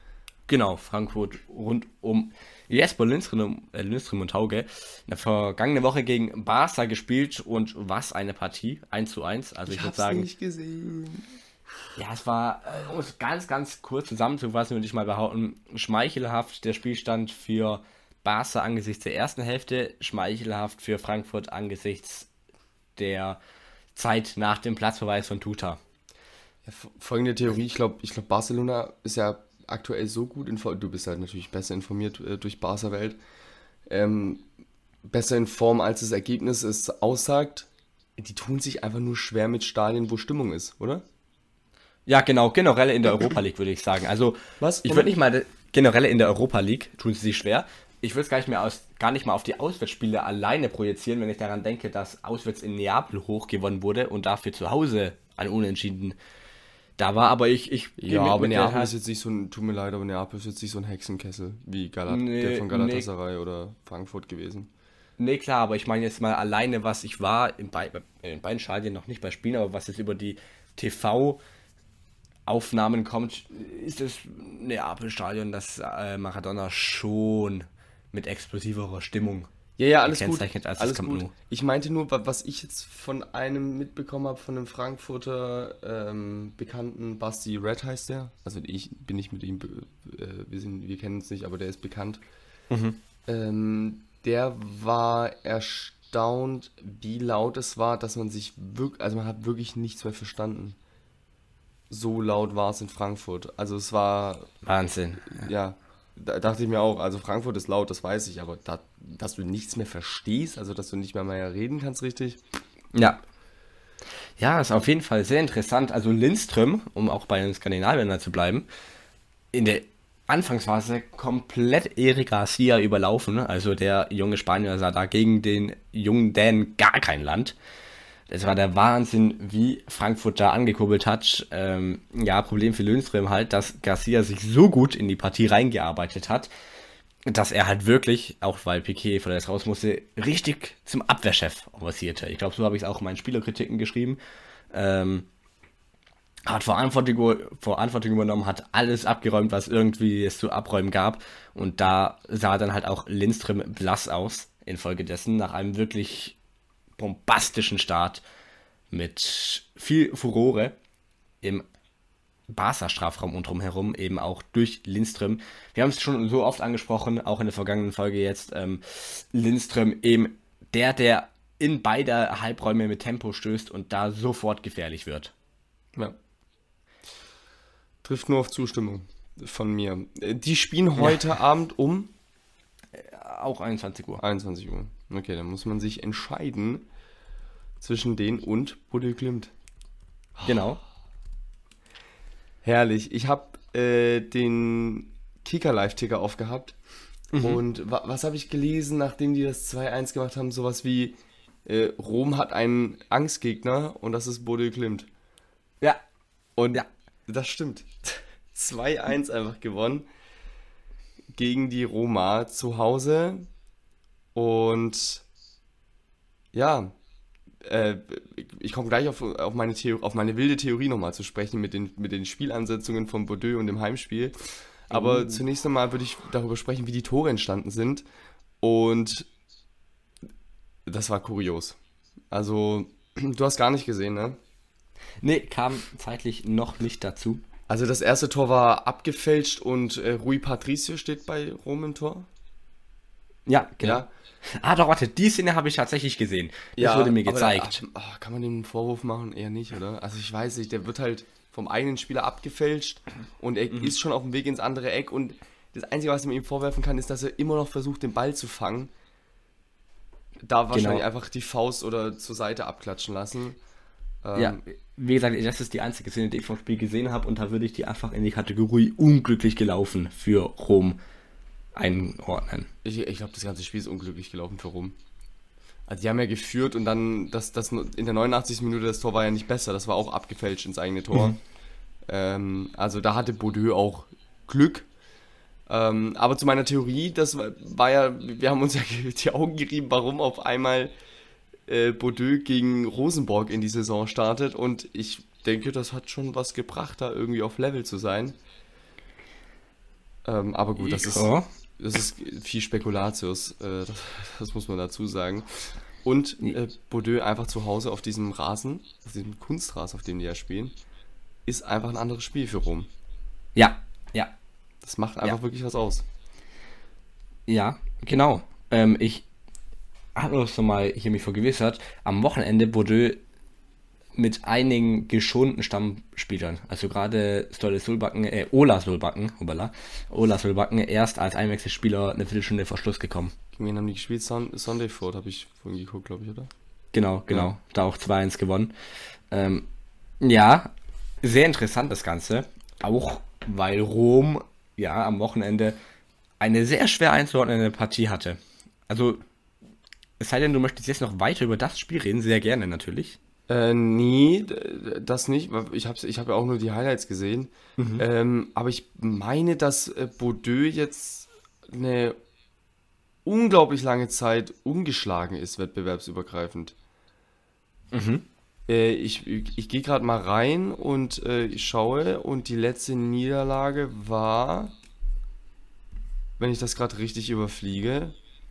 Genau, Frankfurt rund um Jesper Lindström und Hauge. In der vergangenen Woche gegen Barca gespielt und was eine Partie, 1:1. Also ich würde sagen, nicht gesehen. ja, es war, um es ganz, ganz kurz zusammenzufassen, würde ich mal behaupten, schmeichelhaft der Spielstand für Barca angesichts der ersten Hälfte, schmeichelhaft für Frankfurt angesichts der Zeit nach dem Platzverweis von Tuta. Ja, folgende Theorie, ich glaube, Barcelona ist ja aktuell so gut informiert, du bist halt natürlich besser informiert durch Barca-Welt, besser in Form, als das Ergebnis es aussagt. Die tun sich einfach nur schwer mit Stadien, wo Stimmung ist, oder? Ja, genau, generell in der Europa League würde ich sagen. Also, Was? ich würde nicht mal, generell in der Europa League tun sie sich schwer. Ich würde es gar nicht mal auf die Auswärtsspiele alleine projizieren, wenn ich daran denke, dass auswärts in Neapel hochgewonnen wurde und dafür zu Hause ein Unentschieden da war. Aber ich Ja, aber der Neapel halt- ist jetzt nicht so ein, tut mir leid, aber Neapel ist jetzt nicht so ein Hexenkessel wie der Nee, von Galatasaray oder Frankfurt gewesen. Nee, klar, aber ich meine jetzt mal alleine, was ich war, in beiden Stadien noch nicht bei Spielen, aber was jetzt über die TV-Aufnahmen kommt, ist das Neapel-Stadion, das Maradona schon mit explosiverer Stimmung Ja, alles gut. gekennzeichnet als das Alles Camp gut. Nou. Ich meinte nur, was ich jetzt von einem mitbekommen habe, von einem Frankfurter Bekannten, Basti Red heißt der. Also ich bin nicht mit ihm, wir kennen uns nicht, aber der ist bekannt. Der war erstaunt, wie laut es war, dass man sich wirklich, also man hat wirklich nichts mehr verstanden. So laut war es in Frankfurt. Also es war, Wahnsinn. ja, da dachte ich mir auch, also Frankfurt ist laut, das weiß ich, aber dass du nichts mehr verstehst, also dass du nicht mehr reden kannst richtig. Ja. Ja, ist auf jeden Fall sehr interessant. Also Lindström, um auch bei den Skandinaviern zu bleiben, in der Anfangsphase komplett Eric Garcia überlaufen. Also der junge Spanier sah da gegen den jungen Dänen gar kein Land. Das war der Wahnsinn, wie Frankfurt da angekurbelt hat. Ja, Problem für Lindström halt, dass Garcia sich so gut in die Partie reingearbeitet hat, dass er halt wirklich, auch weil Piqué verletzt raus musste, richtig zum Abwehrchef avancierte. Ich glaube, so habe ich es auch in meinen Spielerkritiken geschrieben. Hat Verantwortung übernommen, hat alles abgeräumt, was irgendwie es zu abräumen gab. Und da sah dann halt auch Lindström blass aus, infolgedessen, nach einem wirklich bombastischen Start mit viel Furore im Barca-Strafraum und drumherum, eben auch durch Lindström. Wir haben es schon so oft angesprochen, auch in der vergangenen Folge jetzt, Lindström eben der in beide Halbräume mit Tempo stößt und da sofort gefährlich wird. Ja. Trifft nur auf Zustimmung von mir. Die spielen heute Abend um Auch 21 Uhr. 21 Uhr. Okay, dann muss man sich entscheiden zwischen denen und Bodø Glimt. Genau. Herrlich. Ich habe den Kicker-Live-Ticker aufgehabt. Und was habe ich gelesen, nachdem die das 2-1 gemacht haben? Sowas wie Rom hat einen Angstgegner und das ist Bodø Glimt. Ja. Und Ja. das stimmt. 2-1 einfach gewonnen gegen die Roma zu Hause. Und ja, ich komme gleich auf meine wilde Theorie nochmal zu sprechen mit den Spielansetzungen von Bordeaux und dem Heimspiel. Aber zunächst einmal würde ich darüber sprechen, wie die Tore entstanden sind. Und das war kurios. Also, du hast gar nicht gesehen, ne? Nee, kam zeitlich noch nicht dazu. Also das erste Tor war abgefälscht und Rui Patricio steht bei Rom im Tor. Ja, genau. Ja. Ah, doch, warte, die Szene habe ich tatsächlich gesehen. Das Ja, wurde mir aber gezeigt. kann man dem einen Vorwurf machen? Eher nicht, oder? Also ich weiß nicht, der wird halt vom eigenen Spieler abgefälscht und er ist schon auf dem Weg ins andere Eck und das Einzige, was man ihm vorwerfen kann, ist, dass er immer noch versucht, den Ball zu fangen. Da wahrscheinlich einfach die Faust oder zur Seite abklatschen lassen. Ja, wie gesagt, das ist die einzige Szene, die ich vom Spiel gesehen habe und da würde ich die einfach in die Kategorie unglücklich gelaufen für Rom einordnen. Ich glaube, das ganze Spiel ist unglücklich gelaufen für Rom. Also die haben ja geführt und dann das in der 89. Minute das Tor war ja nicht besser, das war auch abgefälscht ins eigene Tor. Also da hatte Bordeaux auch Glück. Aber zu meiner Theorie, das war ja, wir haben uns ja die Augen gerieben, warum auf einmal Bordeaux gegen Rosenborg in die Saison startet und ich denke, das hat schon was gebracht, da irgendwie auf Level zu sein. Aber gut, das Ja. ist viel Spekulatius, das muss man dazu sagen. Und Bordeaux einfach zu Hause auf diesem Rasen, auf diesem Kunstrasen, auf dem die ja spielen, ist einfach ein anderes Spiel für Rom. Ja, ja, Das macht einfach wirklich was aus. ja, genau. Ich habe noch so mal hier mich vergewissert, am Wochenende Bordeaux mit einigen geschonten Stammspielern, also gerade Ola Solbakken, erst als Einwechselspieler eine Viertelstunde vor Schluss gekommen. Gegen wen haben die gespielt? Sunday Ford habe ich vorhin geguckt, glaube ich, oder? Genau, Ja. da auch 2-1 gewonnen. Ja, sehr interessant das Ganze, auch weil Rom ja am Wochenende eine sehr schwer einzuordnende Partie hatte. Also, es sei denn, du möchtest jetzt noch weiter über das Spiel reden, sehr gerne natürlich. Nee, das nicht, weil ich hab ja auch nur die Highlights gesehen. Aber ich meine, dass Bordeaux jetzt eine unglaublich lange Zeit ungeschlagen ist, wettbewerbsübergreifend. Ich gehe gerade mal rein und ich schaue und die letzte Niederlage war, wenn ich das gerade richtig überfliege,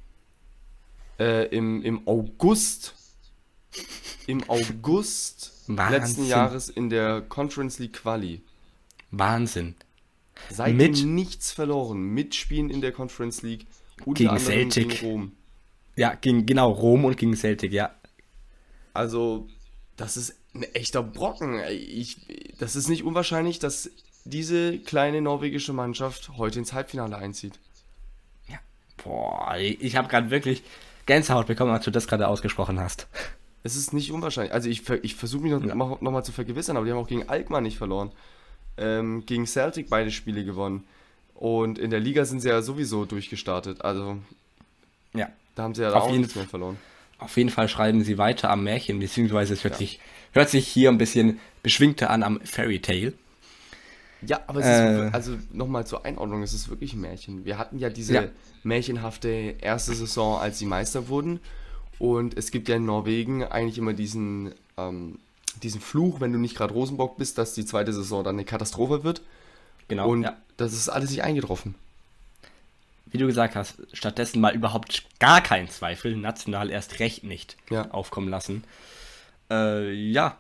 im August. Im August Wahnsinn. letzten Jahres in der Conference League Quali. Wahnsinn. Seitdem Mit- nichts verloren. Mitspielen in der Conference League. Unter Gegen anderem Celtic. gegen Rom. Ja, genau, Rom und gegen Celtic, ja. Also, das ist ein echter Brocken. Das ist nicht unwahrscheinlich, dass diese kleine norwegische Mannschaft heute ins Halbfinale einzieht. Boah, ich habe gerade wirklich Gänsehaut bekommen, als du das gerade ausgesprochen hast. Es ist nicht unwahrscheinlich. Also ich versuche mich noch mal zu vergewissern, aber die haben auch gegen Alkmaar nicht verloren. Gegen Celtic beide Spiele gewonnen. Und in der Liga sind sie ja sowieso durchgestartet. Also Ja. da haben sie ja Auf auch jeden nichts mehr verloren. Auf jeden Fall schreiben sie weiter am Märchen, beziehungsweise es hört sich hier ein bisschen beschwingter an am Fairy Tale. Ja, aber es ist, also nochmal zur Einordnung, es ist wirklich ein Märchen. Wir hatten ja diese märchenhafte erste Saison, als sie Meister wurden. Und es gibt ja in Norwegen eigentlich immer diesen Fluch, wenn du nicht gerade Rosenborg bist, dass die zweite Saison dann eine Katastrophe wird. Genau. Und ja. das ist alles nicht eingetroffen. Wie du gesagt hast, stattdessen mal überhaupt gar keinen Zweifel, national erst recht nicht aufkommen lassen. Ja.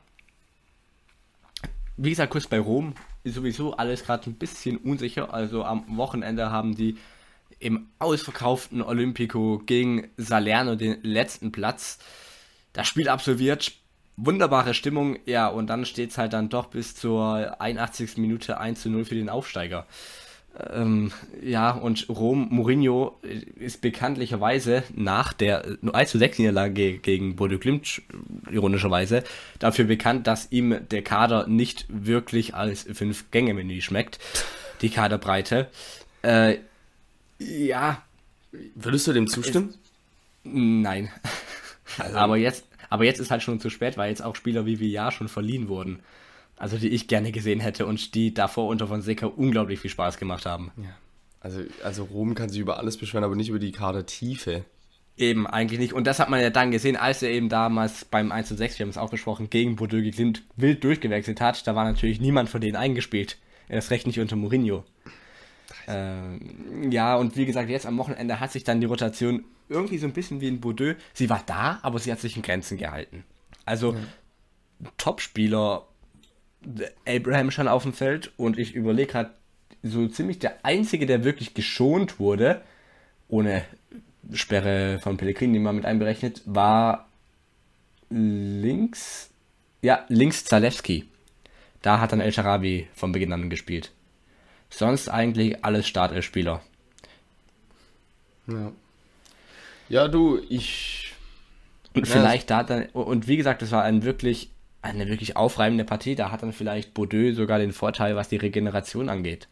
Wie gesagt, kurz bei Rom ist sowieso alles gerade ein bisschen unsicher. Also am Wochenende haben die im ausverkauften Olympico gegen Salerno den letzten Platz das Spiel absolviert. Wunderbare Stimmung, ja, und dann steht es halt dann doch bis zur 81. Minute 1:0 für den Aufsteiger. Ja, und Mourinho ist bekanntlicherweise nach der 1:6 Niederlage gegen Bodo Glimt, ironischerweise, dafür bekannt, dass ihm der Kader nicht wirklich als 5-Gänge-Menü schmeckt, die Kaderbreite. Ja, Würdest du dem zustimmen? nein. Aber jetzt ist halt schon zu spät, weil jetzt auch Spieler wie Villar schon verliehen wurden. Also die ich gerne gesehen hätte und die davor unter Fonseca unglaublich viel Spaß gemacht haben. Ja. Also Rom kann sich über alles beschweren, aber nicht über die Kadertiefe. Eben, eigentlich nicht. Und das hat man ja dann gesehen, als er eben damals beim 1:6, wir haben es auch besprochen, gegen Bordeaux Glimt wild durchgewechselt hat. Da war natürlich niemand von denen eingespielt. Erst recht nicht unter Mourinho. Ja, und wie gesagt, jetzt am Wochenende hat sich dann die Rotation irgendwie so ein bisschen wie in Bordeaux. Sie war da, aber sie hat sich in Grenzen gehalten. Also, Topspieler Abraham schon auf dem Feld und ich überlege gerade, so ziemlich der Einzige, der wirklich geschont wurde, ohne Sperre von Pellegrini mal mit einberechnet, war links Zalewski. Da hat dann El Sharawi von Beginn an gespielt. Sonst eigentlich alles Startelf-Spieler. Ja. Ja, du, Und vielleicht da dann, und wie gesagt, das war eine wirklich aufreibende Partie, da hat dann vielleicht Bordeaux sogar den Vorteil, was die Regeneration angeht.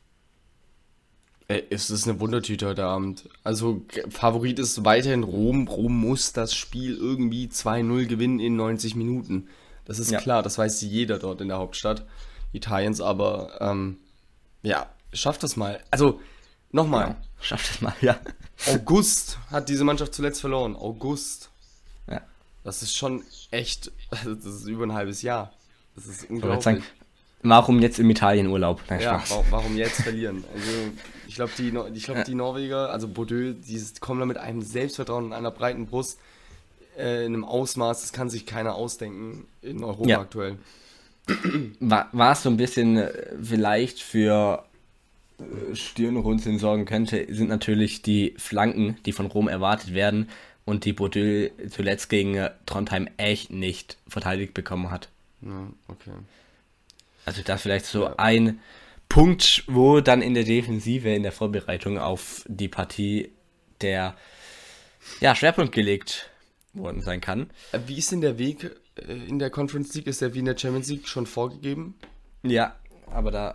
Es ist eine Wundertüte heute Abend. Also Favorit ist weiterhin Rom. Rom muss das Spiel irgendwie 2:0 gewinnen in 90 Minuten. Das ist klar, das weiß jeder dort in der Hauptstadt Italiens, aber schafft das mal. Also, nochmal. Ja, schafft das mal, ja. August hat diese Mannschaft zuletzt verloren. August. Ja. Das ist schon echt, das ist über ein halbes Jahr. Das ist Ich wollte unglaublich. sagen, Warum jetzt im Italienurlaub? Nein, Ja, Spaß. warum jetzt verlieren? Also, ich glaube, die Norweger, also Bordeaux, kommen da mit einem Selbstvertrauen und einer breiten Brust in einem Ausmaß, das kann sich keiner ausdenken in Europa Ja. aktuell. War es so ein bisschen vielleicht für Stirnrunzeln sorgen könnte, sind natürlich die Flanken, die von Rom erwartet werden und die Bordeaux zuletzt gegen Trondheim echt nicht verteidigt bekommen hat. Ja, okay. Also das vielleicht so Ja. ein Punkt, wo dann in der Defensive, in der Vorbereitung auf die Partie der Schwerpunkt gelegt worden sein kann. Wie ist denn der Weg in der Conference League? Ist der wie in der Champions League schon vorgegeben? Ja, aber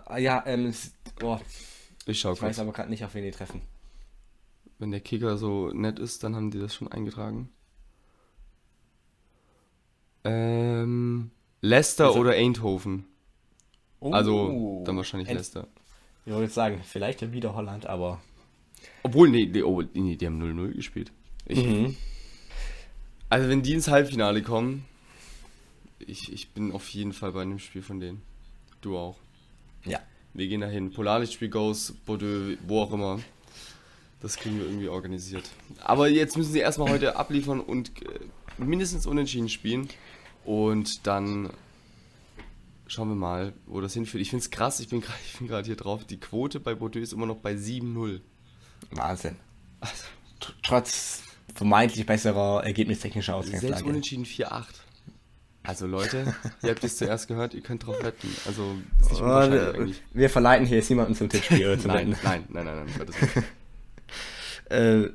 Ich schau ich weiß kurz. aber gerade nicht, auf wen die treffen. Wenn der Kicker so nett ist, dann haben die das schon eingetragen. Leicester Also- oder Eindhoven? Oh. Also, dann wahrscheinlich Ent- Leicester. Ich wollte jetzt sagen, vielleicht wieder Holland, aber Obwohl, nee, die haben 0-0 gespielt. Also, wenn die ins Halbfinale kommen, ich bin auf jeden Fall bei einem Spiel von denen. Du auch. ja. Wir gehen dahin. Polarlichtspiel Goes, Bordeaux, wo auch immer. Das kriegen wir irgendwie organisiert. Aber jetzt müssen sie erstmal heute abliefern und mindestens unentschieden spielen. Und dann schauen wir mal, wo das hinführt. Ich finde es krass, ich bin gerade hier drauf. Die Quote bei Bordeaux ist immer noch bei 7-0. Wahnsinn. Trotz vermeintlich besserer ergebnistechnischer Selbst Ausgangslage. unentschieden 4-8. Also Leute, ihr habt es zuerst gehört, ihr könnt drauf wetten. Also, ist nicht unwahrscheinlich eigentlich. Wir verleiten hier jetzt niemanden zum Tippspiel oder zum Nein, Wetten. nein, Gottes Willen.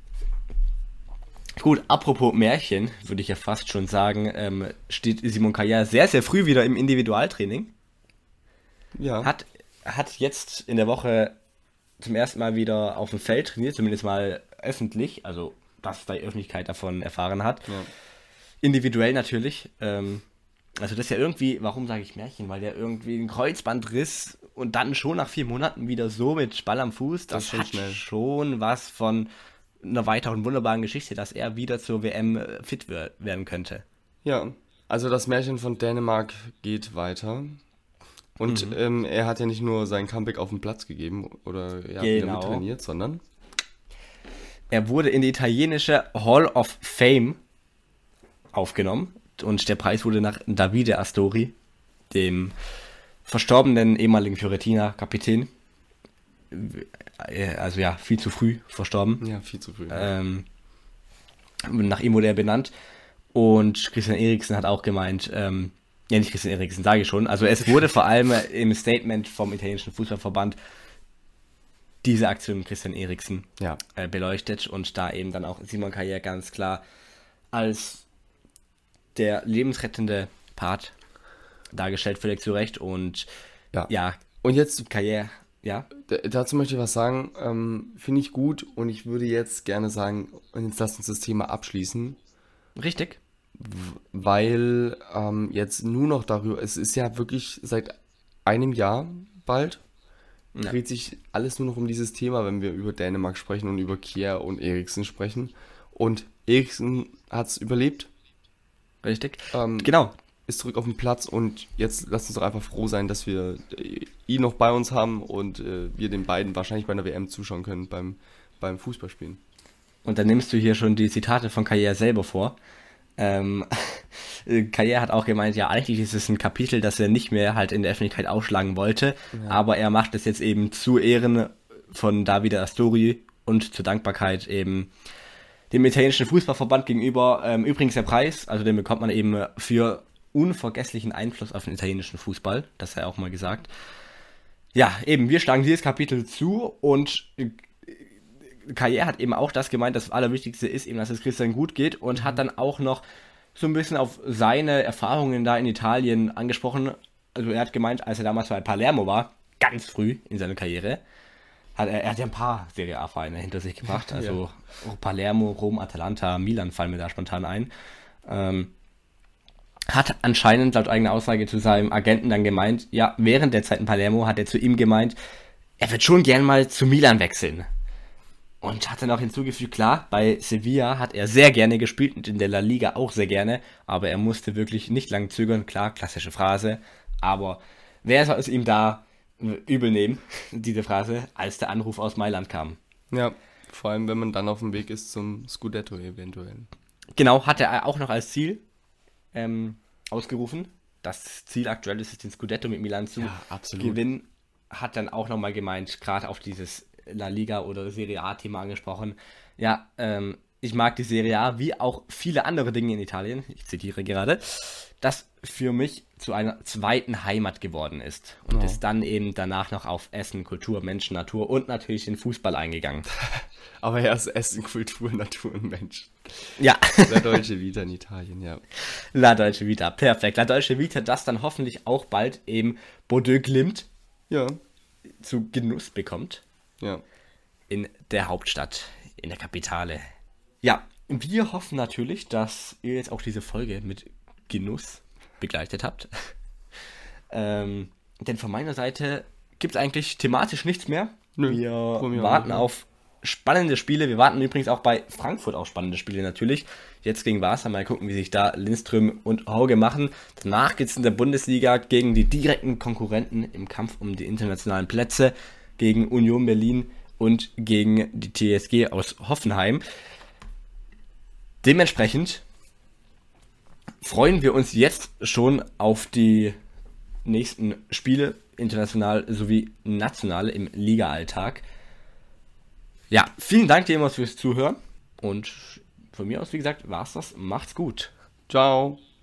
Gut, apropos Märchen, würde ich ja fast schon sagen, steht Simon Kjaer sehr, sehr früh wieder im Individualtraining. Ja. Hat jetzt in der Woche zum ersten Mal wieder auf dem Feld trainiert, zumindest mal öffentlich, also dass die Öffentlichkeit davon erfahren hat. Ja. Individuell natürlich. Also das ist ja irgendwie, warum sage ich Märchen? Weil der irgendwie einen Kreuzbandriss und dann schon nach 4 Monaten wieder so mit Ball am Fuß, Das ist das schon hat schnell. schon was von einer weiteren wunderbaren Geschichte, dass er wieder zur WM fit werden könnte. Ja, also das Märchen von Dänemark geht weiter. Und er hat ja nicht nur sein Comeback auf dem Platz gegeben oder wieder Genau. mit trainiert, sondern Er wurde in die italienische Hall of Fame aufgenommen und der Preis wurde nach Davide Astori, dem verstorbenen ehemaligen Fiorentina-Kapitän, also ja, viel zu früh verstorben. ja, viel zu früh. Nach ihm wurde er benannt. Und Christian Eriksen hat auch gemeint, nicht Christian Eriksen, sage ich schon. Also es wurde vor allem im Statement vom italienischen Fußballverband diese Aktion mit Christian Eriksen Ja. beleuchtet und da eben dann auch Simon Kjaer ganz klar als der lebensrettende Part dargestellt, völlig zu Recht. Und ja, Und jetzt, Kjaer, ja, dazu möchte ich was sagen, finde ich gut und ich würde jetzt gerne sagen, und jetzt lasst uns das Thema abschließen, richtig. weil jetzt nur noch darüber, es ist ja wirklich seit einem Jahr bald, dreht sich alles nur noch um dieses Thema, wenn wir über Dänemark sprechen und über Kjaer und Eriksen sprechen. Und Eriksen hat es überlebt, Richtig. Ähm, Genau. ist zurück auf den Platz und jetzt lasst uns doch einfach froh sein, dass wir ihn noch bei uns haben und wir den beiden wahrscheinlich bei einer WM zuschauen können beim Fußballspielen. Und dann nimmst du hier schon die Zitate von Kjaer selber vor. Kjaer hat auch gemeint, ja, eigentlich ist es ein Kapitel, das er nicht mehr halt in der Öffentlichkeit ausschlagen wollte, aber er macht es jetzt eben zu Ehren von Davide Astori und zur Dankbarkeit eben dem italienischen Fußballverband gegenüber. Übrigens der Preis, also den bekommt man eben für unvergesslichen Einfluss auf den italienischen Fußball, das sei auch mal gesagt. Ja, eben, wir schlagen dieses Kapitel zu und Kjaer hat eben auch das gemeint, das Allerwichtigste ist eben, dass es Christian gut geht und hat dann auch noch so ein bisschen auf seine Erfahrungen da in Italien angesprochen. Also er hat gemeint, als er damals bei Palermo war, ganz früh in seiner Karriere, er hat ja ein paar Serie A-Vereine hinter sich gebracht, also Palermo, Rom, Atalanta, Milan fallen mir da spontan ein. Hat anscheinend laut eigener Aussage zu seinem Agenten dann gemeint, ja, während der Zeit in Palermo hat er zu ihm gemeint, er wird schon gern mal zu Milan wechseln. Und hat dann auch hinzugefügt, klar, bei Sevilla hat er sehr gerne gespielt und in der La Liga auch sehr gerne, aber er musste wirklich nicht lange zögern, klar, klassische Phrase, aber wer soll es ihm da übel nehmen, diese Phrase, als der Anruf aus Mailand kam? Ja, vor allem, wenn man dann auf dem Weg ist zum Scudetto eventuell. Genau, hat er auch noch als Ziel ausgerufen. Das Ziel aktuell ist es, den Scudetto mit Milan zu gewinnen. Hat dann auch nochmal gemeint, gerade auf dieses La Liga oder Serie A-Thema angesprochen. Ja, ich mag die Serie A wie auch viele andere Dinge in Italien, ich zitiere gerade, das für mich zu einer zweiten Heimat geworden ist. Und ist dann eben danach noch auf Essen, Kultur, Menschen, Natur und natürlich den Fußball eingegangen. Aber er ist Essen, Kultur, Natur und Mensch. Ja. La Dolce Vita in Italien, ja. La Dolce Vita, perfekt. La Dolce Vita, das dann hoffentlich auch bald eben Bordeaux Glimt Ja. zu Genuss bekommt. Ja. In der Hauptstadt, in der Kapitale. Ja, wir hoffen natürlich, dass ihr jetzt auch diese Folge mit Genuss begleitet habt. Denn von meiner Seite gibt es eigentlich thematisch nichts mehr. Nö, Wir von mir warten auch. auf spannende Spiele. Wir warten übrigens auch bei Frankfurt auf spannende Spiele natürlich. Jetzt gegen Barca, mal gucken, wie sich da Lindström und Hauge machen. Danach geht es in der Bundesliga gegen die direkten Konkurrenten im Kampf um die internationalen Plätze, gegen Union Berlin und gegen die TSG aus Hoffenheim. Dementsprechend freuen wir uns jetzt schon auf die nächsten Spiele, international sowie national im Liga-Alltag. Ja, vielen Dank dir immer fürs Zuhören und von mir aus, wie gesagt, war's das. Macht's gut. Ciao.